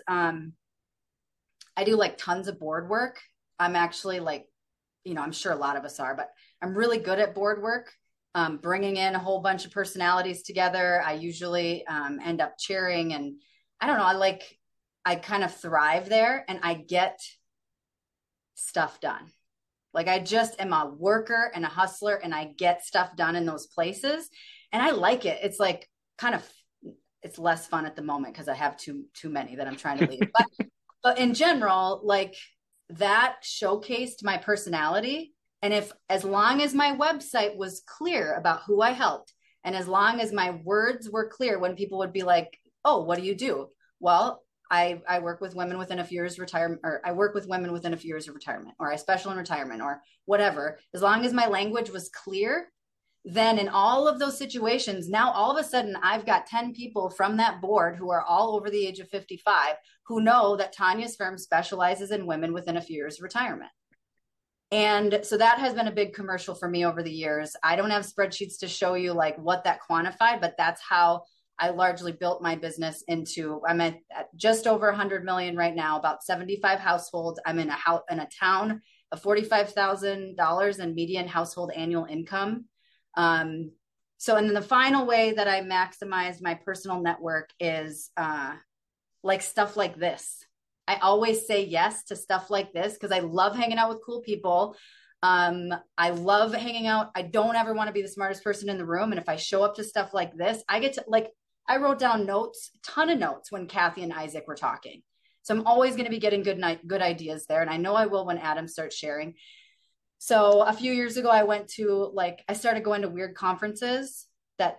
I do like tons of board work. I'm actually like, I'm sure a lot of us are, but I'm really good at board work. Bringing in a whole bunch of personalities together. I usually end up chairing, and I don't know, I kind of thrive there, and I get stuff done. Like I just am a worker and a hustler, and I get stuff done in those places, and I like it. It's like it's less fun at the moment because I have too many that I'm trying to leave. But in general, like that showcased my personality. And as long as my website was clear about who I helped, and as long as my words were clear, when people would be like, oh, what do you do? Well, I work with women within a few years of retirement, or I work with women within a few years of retirement, or I special in retirement, or whatever. As long as my language was clear, then in all of those situations, now all of a sudden I've got 10 people from that board who are all over the age of 55 who know that Tanya's firm specializes in women within a few years of retirement. And so that has been a big commercial for me over the years. I don't have spreadsheets to show you like what that quantified, but that's how I largely built my business into. I'm at just over 100 million right now, about 75 households. I'm in a town of $45,000 in median household annual income. And then the final way that I maximize my personal network is like stuff like this. I always say yes to stuff like this because I love hanging out with cool people. I love hanging out. I don't ever want to be the smartest person in the room. And if I show up to stuff like this, I get to I wrote down notes, a ton of notes when Kathy and Isaac were talking. So I'm always going to be getting good ideas there. And I know I will when Adam starts sharing. So a few years ago, I started going to weird conferences that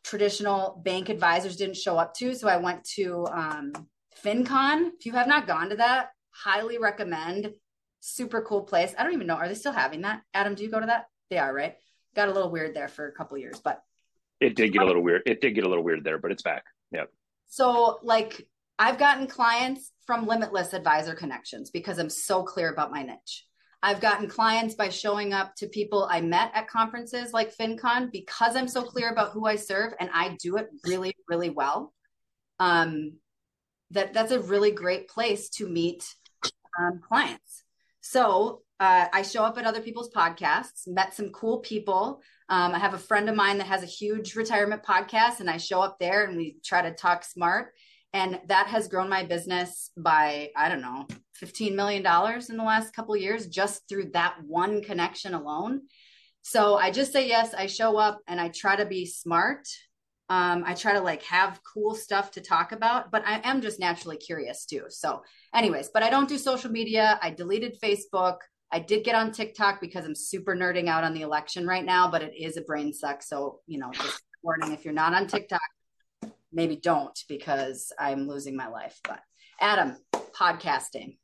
traditional bank advisors didn't show up to. So I went to FinCon. If you have not gone to that, highly recommend. Super cool place. I don't even know. Are they still having that? Adam, do you go to that? They are, right? Got a little weird there for a couple of years, but it did get a little weird. It did get a little weird there, but it's back. Yep. So like I've gotten clients from Limitless Advisor Connections because I'm so clear about my niche. I've gotten clients by showing up to people I met at conferences like FinCon because I'm so clear about who I serve and I do it really, really well. That's a really great place to meet clients. So I show up at other people's podcasts, met some cool people. I have a friend of mine that has a huge retirement podcast and I show up there and we try to talk smart. And that has grown my business by, I don't know, $15 million in the last couple of years, just through that one connection alone. So I just say yes, I show up and I try to be smart. I try to like have cool stuff to talk about, but I am just naturally curious too. So anyways, but I don't do social media. I deleted Facebook. I did get on TikTok because I'm super nerding out on the election right now, but it is a brain suck. So, just warning, if you're not on TikTok, maybe don't, because I'm losing my life. But Adam, podcasting.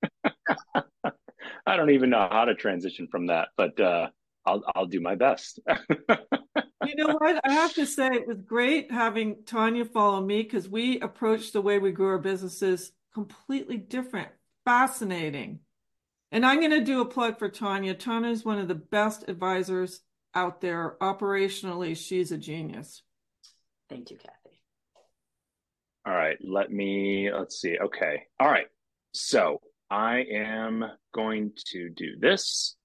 I don't even know how to transition from that, but I'll do my best. You know what? I have to say it was great having Tanya follow me because we approach the way we grew our businesses completely different. Fascinating. And I'm going to do a plug for Tanya. Tanya is one of the best advisors out there. Operationally, she's a genius. Thank you, Kathy. All right, let's see. Okay. All right. So I am going to do this.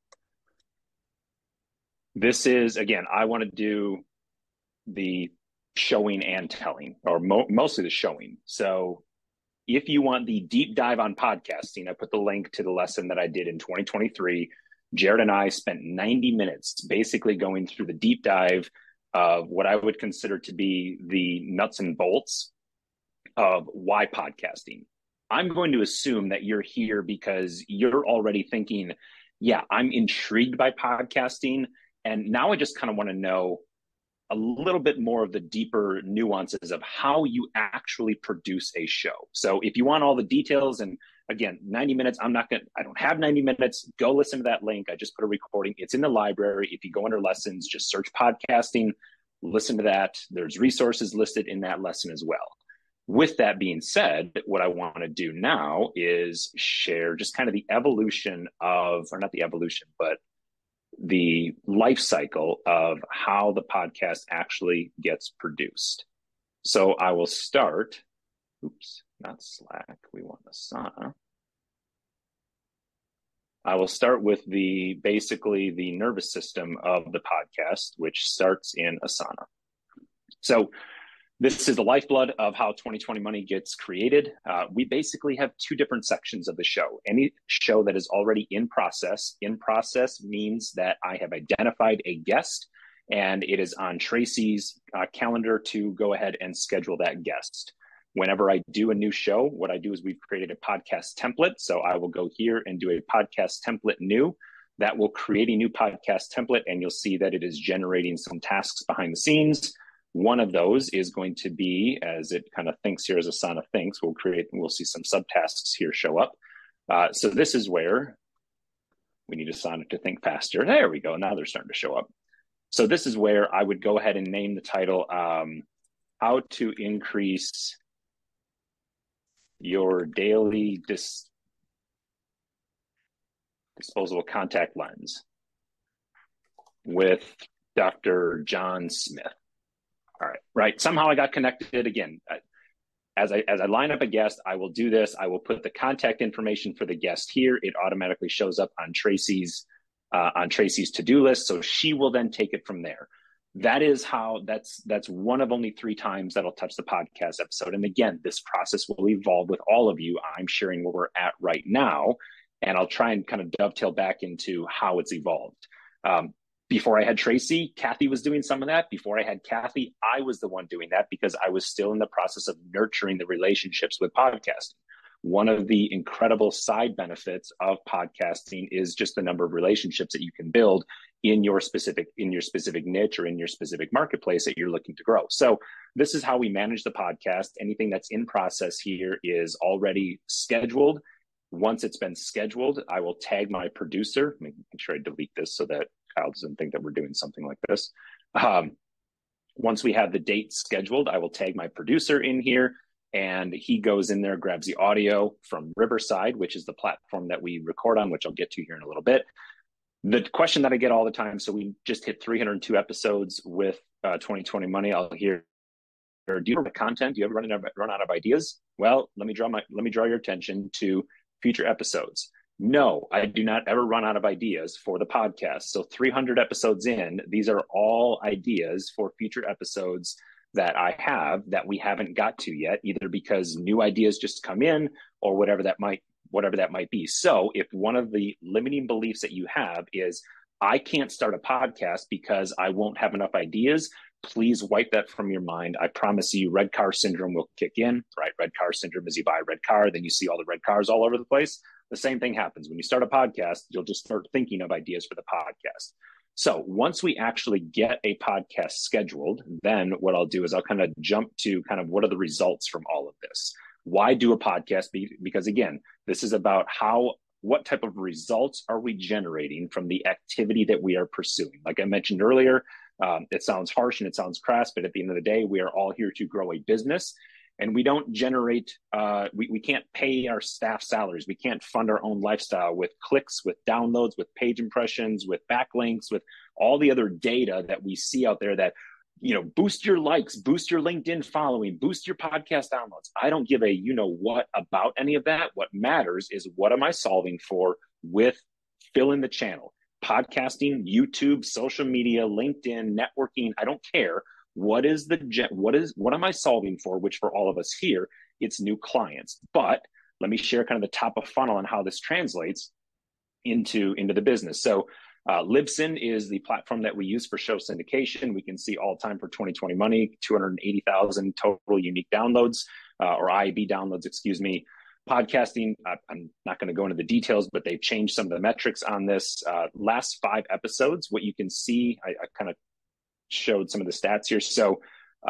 This is, again, I want to do the showing and telling, or mostly the showing. So if you want the deep dive on podcasting, I put the link to the lesson that I did in 2023. Jared and I spent 90 minutes basically going through the deep dive of what I would consider to be the nuts and bolts of why podcasting. I'm going to assume that you're here because you're already thinking, yeah, I'm intrigued by podcasting. And now I just kind of want to know a little bit more of the deeper nuances of how you actually produce a show. So if you want all the details, and again, 90 minutes, I don't have 90 minutes. Go listen to that link. I just put a recording. It's in the library. If you go under lessons, just search podcasting, listen to that. There's resources listed in that lesson as well. With that being said, what I want to do now is share just kind of the evolution of, or not the evolution, but the life cycle of how the podcast actually gets produced. So I will start, not Slack, we want Asana. I will start with basically the nervous system of the podcast, which starts in Asana. So this is the lifeblood of how 2020 Money gets created. We basically have two different sections of the show. Any show that is already in process means that I have identified a guest and it is on Tracy's calendar to go ahead and schedule that guest. Whenever I do a new show, what I do is we've created a podcast template. So I will go here and do a podcast template new. That will create a new podcast template, and you'll see that it is generating some tasks behind the scenes. One of those is going to be, as it kind of thinks here as Asana thinks, we'll see some subtasks here show up. So this is where we need Asana to think faster. There we go. Now they're starting to show up. So this is where I would go ahead and name the title, How to Increase Your Daily Disposable Contact Lens with Dr. John Smith. All right, right. Somehow I got connected again. As I line up a guest, I will do this. I will put the contact information for the guest here. It automatically shows up on Tracy's to-do list. So she will then take it from there. That's one of only 3 times that'll touch the podcast episode. And again, this process will evolve with all of you. I'm sharing where we're at right now, and I'll try and kind of dovetail back into how it's evolved. Before I had Tracy, Kathy was doing some of that. Before I had Kathy, I was the one doing that because I was still in the process of nurturing the relationships with podcasting. One of the incredible side benefits of podcasting is just the number of relationships that you can build in your specific niche or in your specific marketplace that you're looking to grow. So this is how we manage the podcast. Anything that's in process here is already scheduled. Once it's been scheduled, I will tag my producer. Make sure I delete this so that Kyle doesn't think that we're doing something like this. Once we have the date scheduled, I will tag my producer in here, and he goes in there, grabs the audio from Riverside, which is the platform that we record on, which I'll get to here in a little bit. The question that I get all the time, so we just hit 302 episodes with 2020 Money. I'll hear, do you have content? Do you ever run out of ideas? Well, let me draw your attention to future episodes. No, I do not ever run out of ideas for the podcast. So 300 episodes in, these are all ideas for future episodes that I have that we haven't got to yet, either because new ideas just come in or whatever that might be. So if one of the limiting beliefs that you have is, I can't start a podcast because I won't have enough ideas, please wipe that from your mind. I promise you, red car syndrome will kick in, right? Red car syndrome is you buy a red car, then you see all the red cars all over the place. The same thing happens when you start a podcast. You'll just start thinking of ideas for the podcast. So once we actually get a podcast scheduled, then what I'll do is I'll kind of jump to kind of what are the results from all of this. Why do a podcast? Because again, this is about what type of results are we generating from the activity that we are pursuing. Like I mentioned earlier, it sounds harsh and it sounds crass, but at the end of the day, we are all here to grow a business. And we don't generate, we can't pay our staff salaries. We can't fund our own lifestyle with clicks, with downloads, with page impressions, with backlinks, with all the other data that we see out there that, boost your likes, boost your LinkedIn following, boost your podcast downloads. I don't give a what about any of that. What matters is, what am I solving for with fill in the channel? Podcasting, YouTube, social media, LinkedIn, networking, I don't care. What am I solving for? Which for all of us here, it's new clients. But let me share kind of the top of funnel and how this translates into the business. So Libsyn is the platform that we use for show syndication. We can see all time for 2020 Money, 280,000 total unique downloads, or IAB downloads, excuse me. Podcasting, I'm not going to go into the details, but they've changed some of the metrics on this. Last 5 episodes, what you can see, I kind of showed some of the stats here. So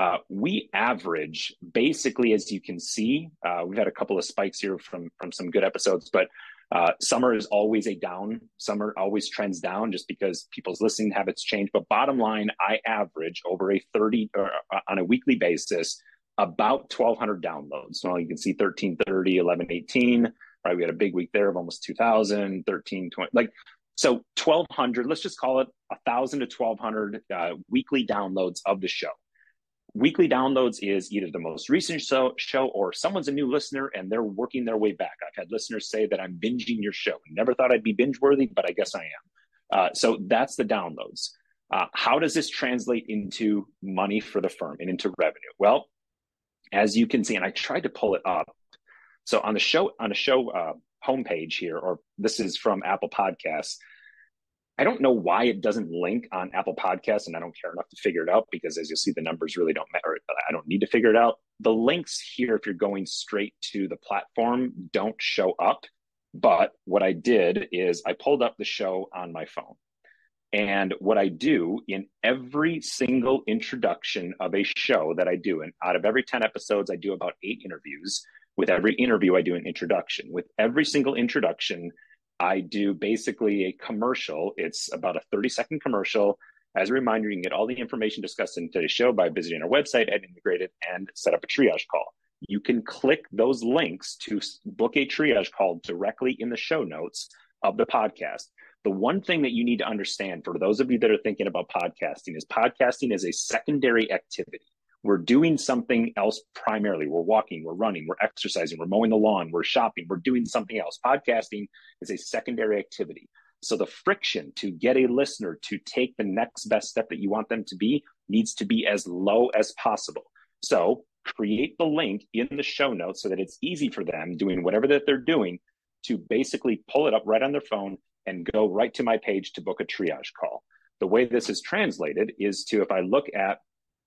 we average, basically, as you can see, we've had a couple of spikes here from some good episodes, but summer is always a down. Summer always trends down just because people's listening habits change. But bottom line, I average over on a weekly basis, about 1,200 downloads. So you can see 1330, 1118, right? We had a big week there of almost 2,000, 1320, so 1,200, let's just call it 1,000 to 1,200 weekly downloads of the show. Weekly downloads is either the most recent show or someone's a new listener and they're working their way back. I've had listeners say that I'm binging your show. Never thought I'd be binge worthy, but I guess I am. So that's the downloads. How does this translate into money for the firm and into revenue? Well, as you can see, and I tried to pull it up. So on the show homepage here, or this is from Apple Podcasts. I don't know why it doesn't link on Apple Podcasts, and I don't care enough to figure it out because, as you'll see, the numbers really don't matter. I don't need to figure it out. The links here, if you're going straight to the platform, don't show up. But what I did is I pulled up the show on my phone. And what I do in every single introduction of a show that I do, and out of every 10 episodes, I do about 8 interviews. With every interview, I do an introduction. With every single introduction, I do basically a commercial. It's about a 30-second commercial. As a reminder, you can get all the information discussed in today's show by visiting our website at Integrated and set up a triage call. You can click those links to book a triage call directly in the show notes of the podcast. The one thing that you need to understand for those of you that are thinking about podcasting is a secondary activity. We're doing something else primarily. We're walking, we're running, we're exercising, we're mowing the lawn, we're shopping, we're doing something else. Podcasting is a secondary activity. So the friction to get a listener to take the next best step that you want them to be needs to be as low as possible. So create the link in the show notes so that it's easy for them doing whatever that they're doing to basically pull it up right on their phone and go right to my page to book a triage call. The way this is translated is to, if I look at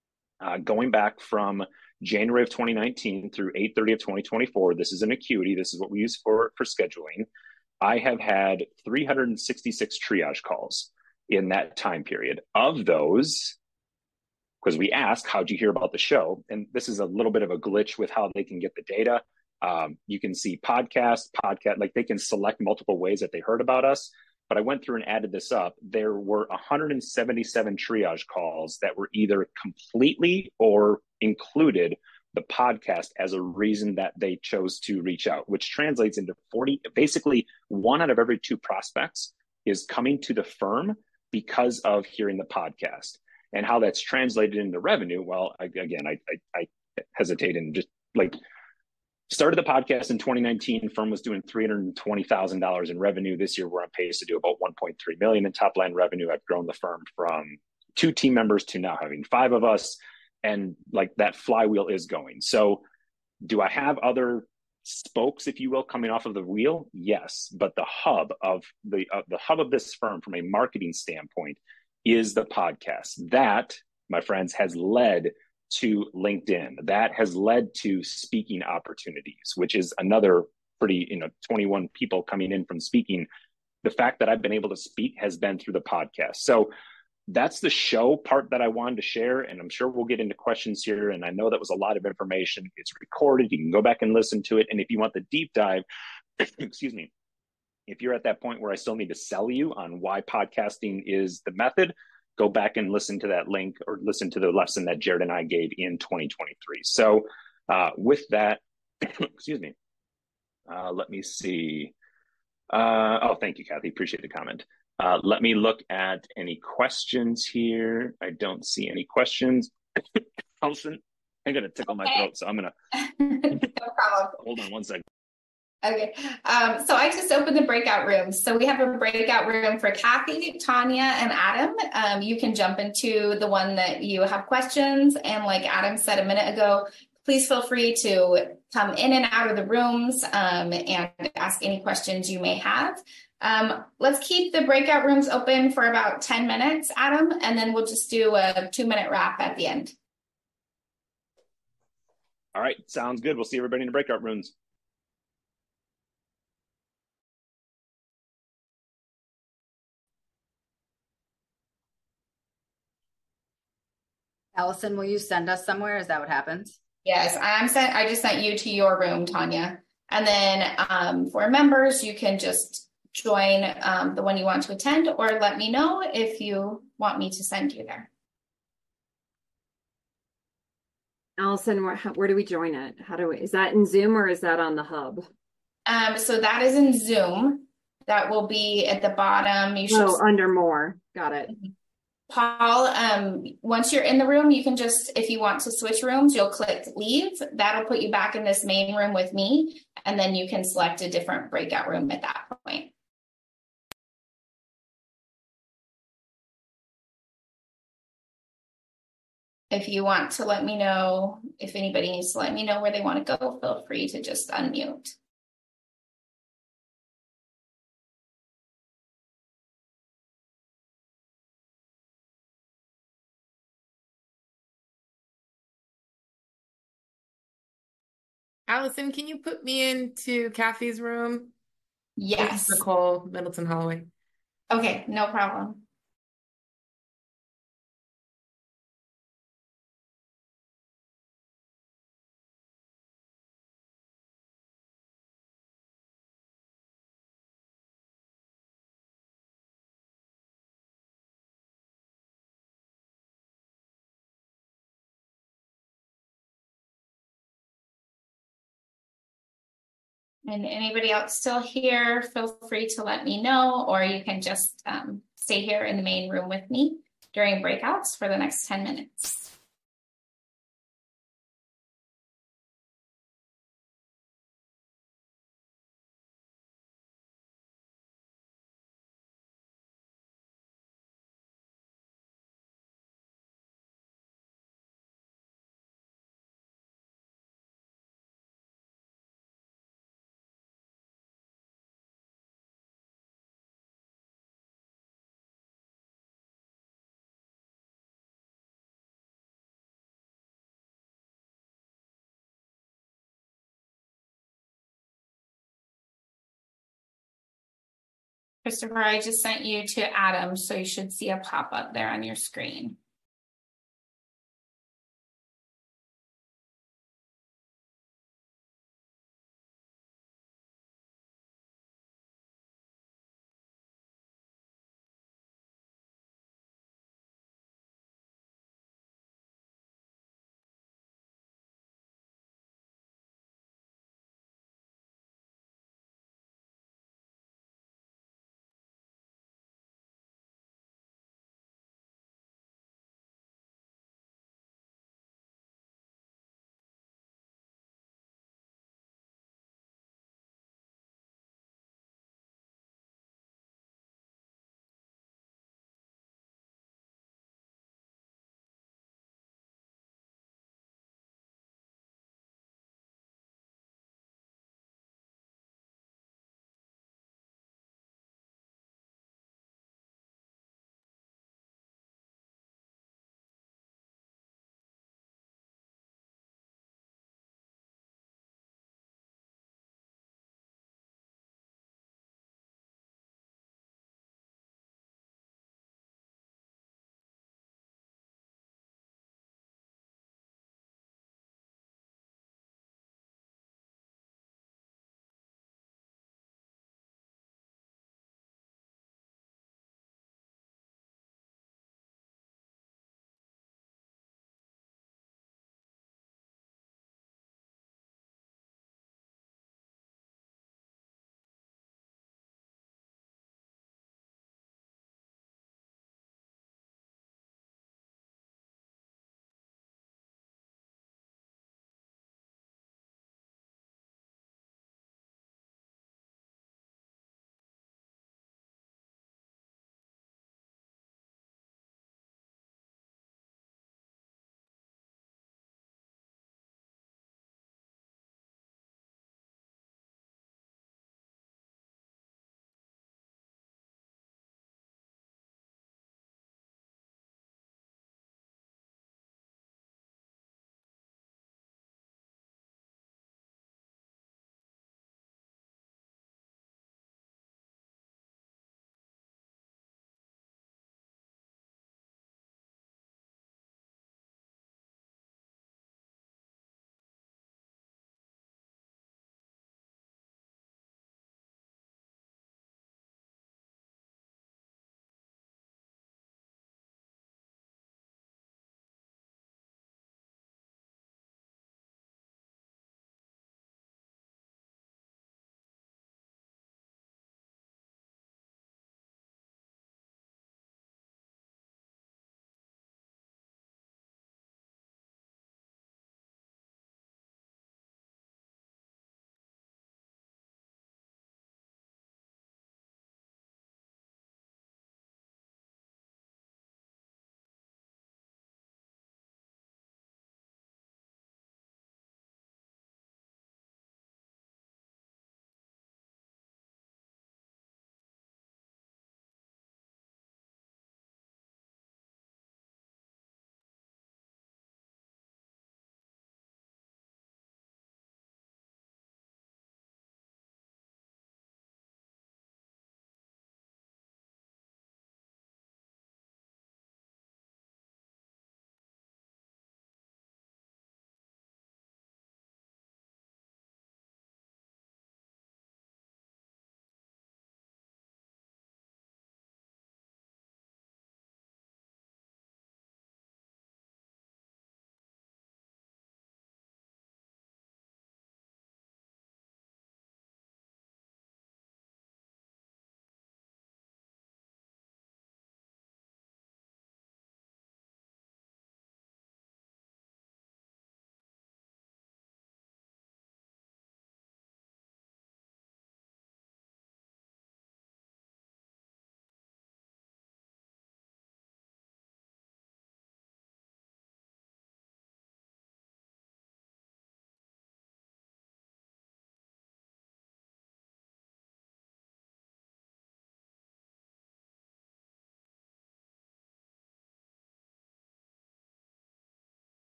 going back from January of 2019 through 8/30 of 2024, this is an acuity. This is what we use for scheduling. I have had 366 triage calls. in that time period. Of those, because we asked, how'd you hear about the show? And this is a little bit of a glitch with how they can get the data. You can see podcast, like they can select multiple ways that they heard about us. But I went through and added this up. There were 177 triage calls that were either completely or included the podcast as a reason that they chose to reach out, which translates into 40, basically 1 out of every 2 prospects is coming to the firm because of hearing the podcast. And how that's translated into revenue, well, again, I hesitate and just like started the podcast in 2019. Firm was doing $320,000 in revenue. This year, we're on pace to do about 1.3 million in top line revenue. I've grown the firm from 2 team members to now having 5 of us, and like that flywheel is going. So, do I have other spokes, if you will, coming off of the wheel? Yes, but the hub of this firm, from a marketing standpoint, is the podcast. That, my friends, has led to LinkedIn. That has led to speaking opportunities, which is another pretty, 21 people coming in from speaking. The fact that I've been able to speak has been through the podcast. So that's the show part that I wanted to share. And I'm sure we'll get into questions here. And I know that was a lot of information. It's recorded. You can go back and listen to it. And if you want the deep dive, excuse me, if you're at that point where I still need to sell you on why podcasting is the method, go back and listen to that link or listen to the lesson that Jared and I gave in 2023. So with that, excuse me, let me see. Thank you, Kathy. Appreciate the comment. Let me look at any questions here. I don't see any questions. Allison, I'm going to tickle my throat, so I'm going to no problem. Hold on one second. Okay, so I just opened the breakout rooms. So we have a breakout room for Kathy, Tanya, and Adam. You can jump into the one that you have questions. And like Adam said a minute ago, please feel free to come in and out of the rooms and ask any questions you may have. Let's keep the breakout rooms open for about 10 minutes, Adam, and then we'll just do a 2-minute wrap at the end. All right, sounds good. We'll see everybody in the breakout rooms. Allison, will you send us somewhere? Is that what happens? Yes, I just sent you to your room, Tanya. And then for members, you can just join the one you want to attend, or let me know if you want me to send you there. Allison, where do we join it? Is that in Zoom or is that on the hub? So that is in Zoom. That will be at the bottom. You should under more. Got it. Paul, once you're in the room, you can just, if you want to switch rooms, you'll click leave. That'll put you back in this main room with me. And then you can select a different breakout room at that point. If you want to let me know, if anybody needs to let me know where they want to go, feel free to just unmute. Allison, can you put me into Kathy's room? Yes. Nicole Middleton Holloway. Okay, no problem. And anybody else still here, feel free to let me know, or you can just stay here in the main room with me during breakouts for the next 10 minutes. Christopher, I just sent you to Adam, so you should see a pop-up there on your screen.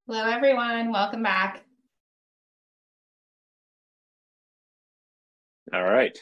Hello, everyone. Welcome back. All right.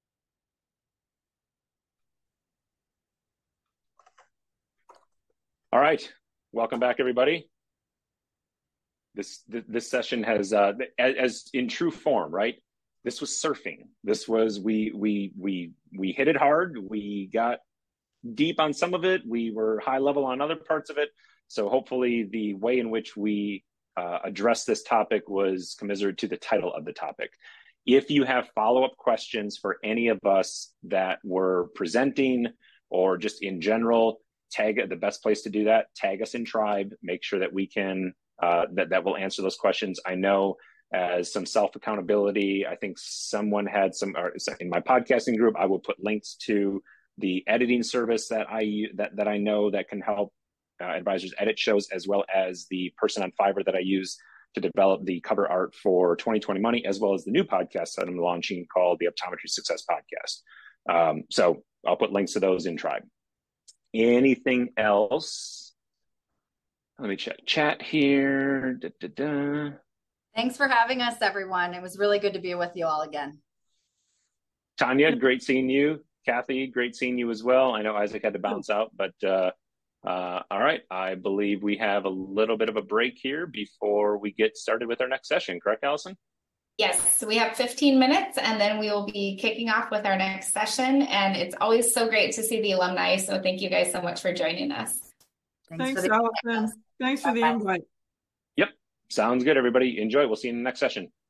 All right. Welcome back, everybody. This session has, as in true form, right? This was surfing. This was we hit it hard. We got deep on some of it. We were high level on other parts of it. So hopefully, the way in which we addressed this topic was commiserate to the title of the topic. If you have follow-up questions for any of us that were presenting or just in general, the best place to do that, tag us in Tribe, make sure that we can, that will answer those questions. I know as some self-accountability, I think someone had in my podcasting group, I will put links to the editing service that I know that can help advisors edit shows, as well as the person on Fiverr that I use to develop the cover art for 2020 Money, as well as the new podcast that I'm launching called the Optometry Success Podcast. So I'll put links to those in Tribe. Anything else? Let me check chat here. Thanks for having us, everyone. It was really good to be with you all again. Tanya, great seeing you. Kathy, great seeing you as well. I know Isaac had to bounce out, but all right. I believe we have a little bit of a break here before we get started with our next session. Correct, Allison? Yes, so we have 15 minutes and then we will be kicking off with our next session. And it's always so great to see the alumni. So thank you guys so much for joining us. Thanks, Allison. Thanks for the invite. Yep. Sounds good, everybody. Enjoy. We'll see you in the next session.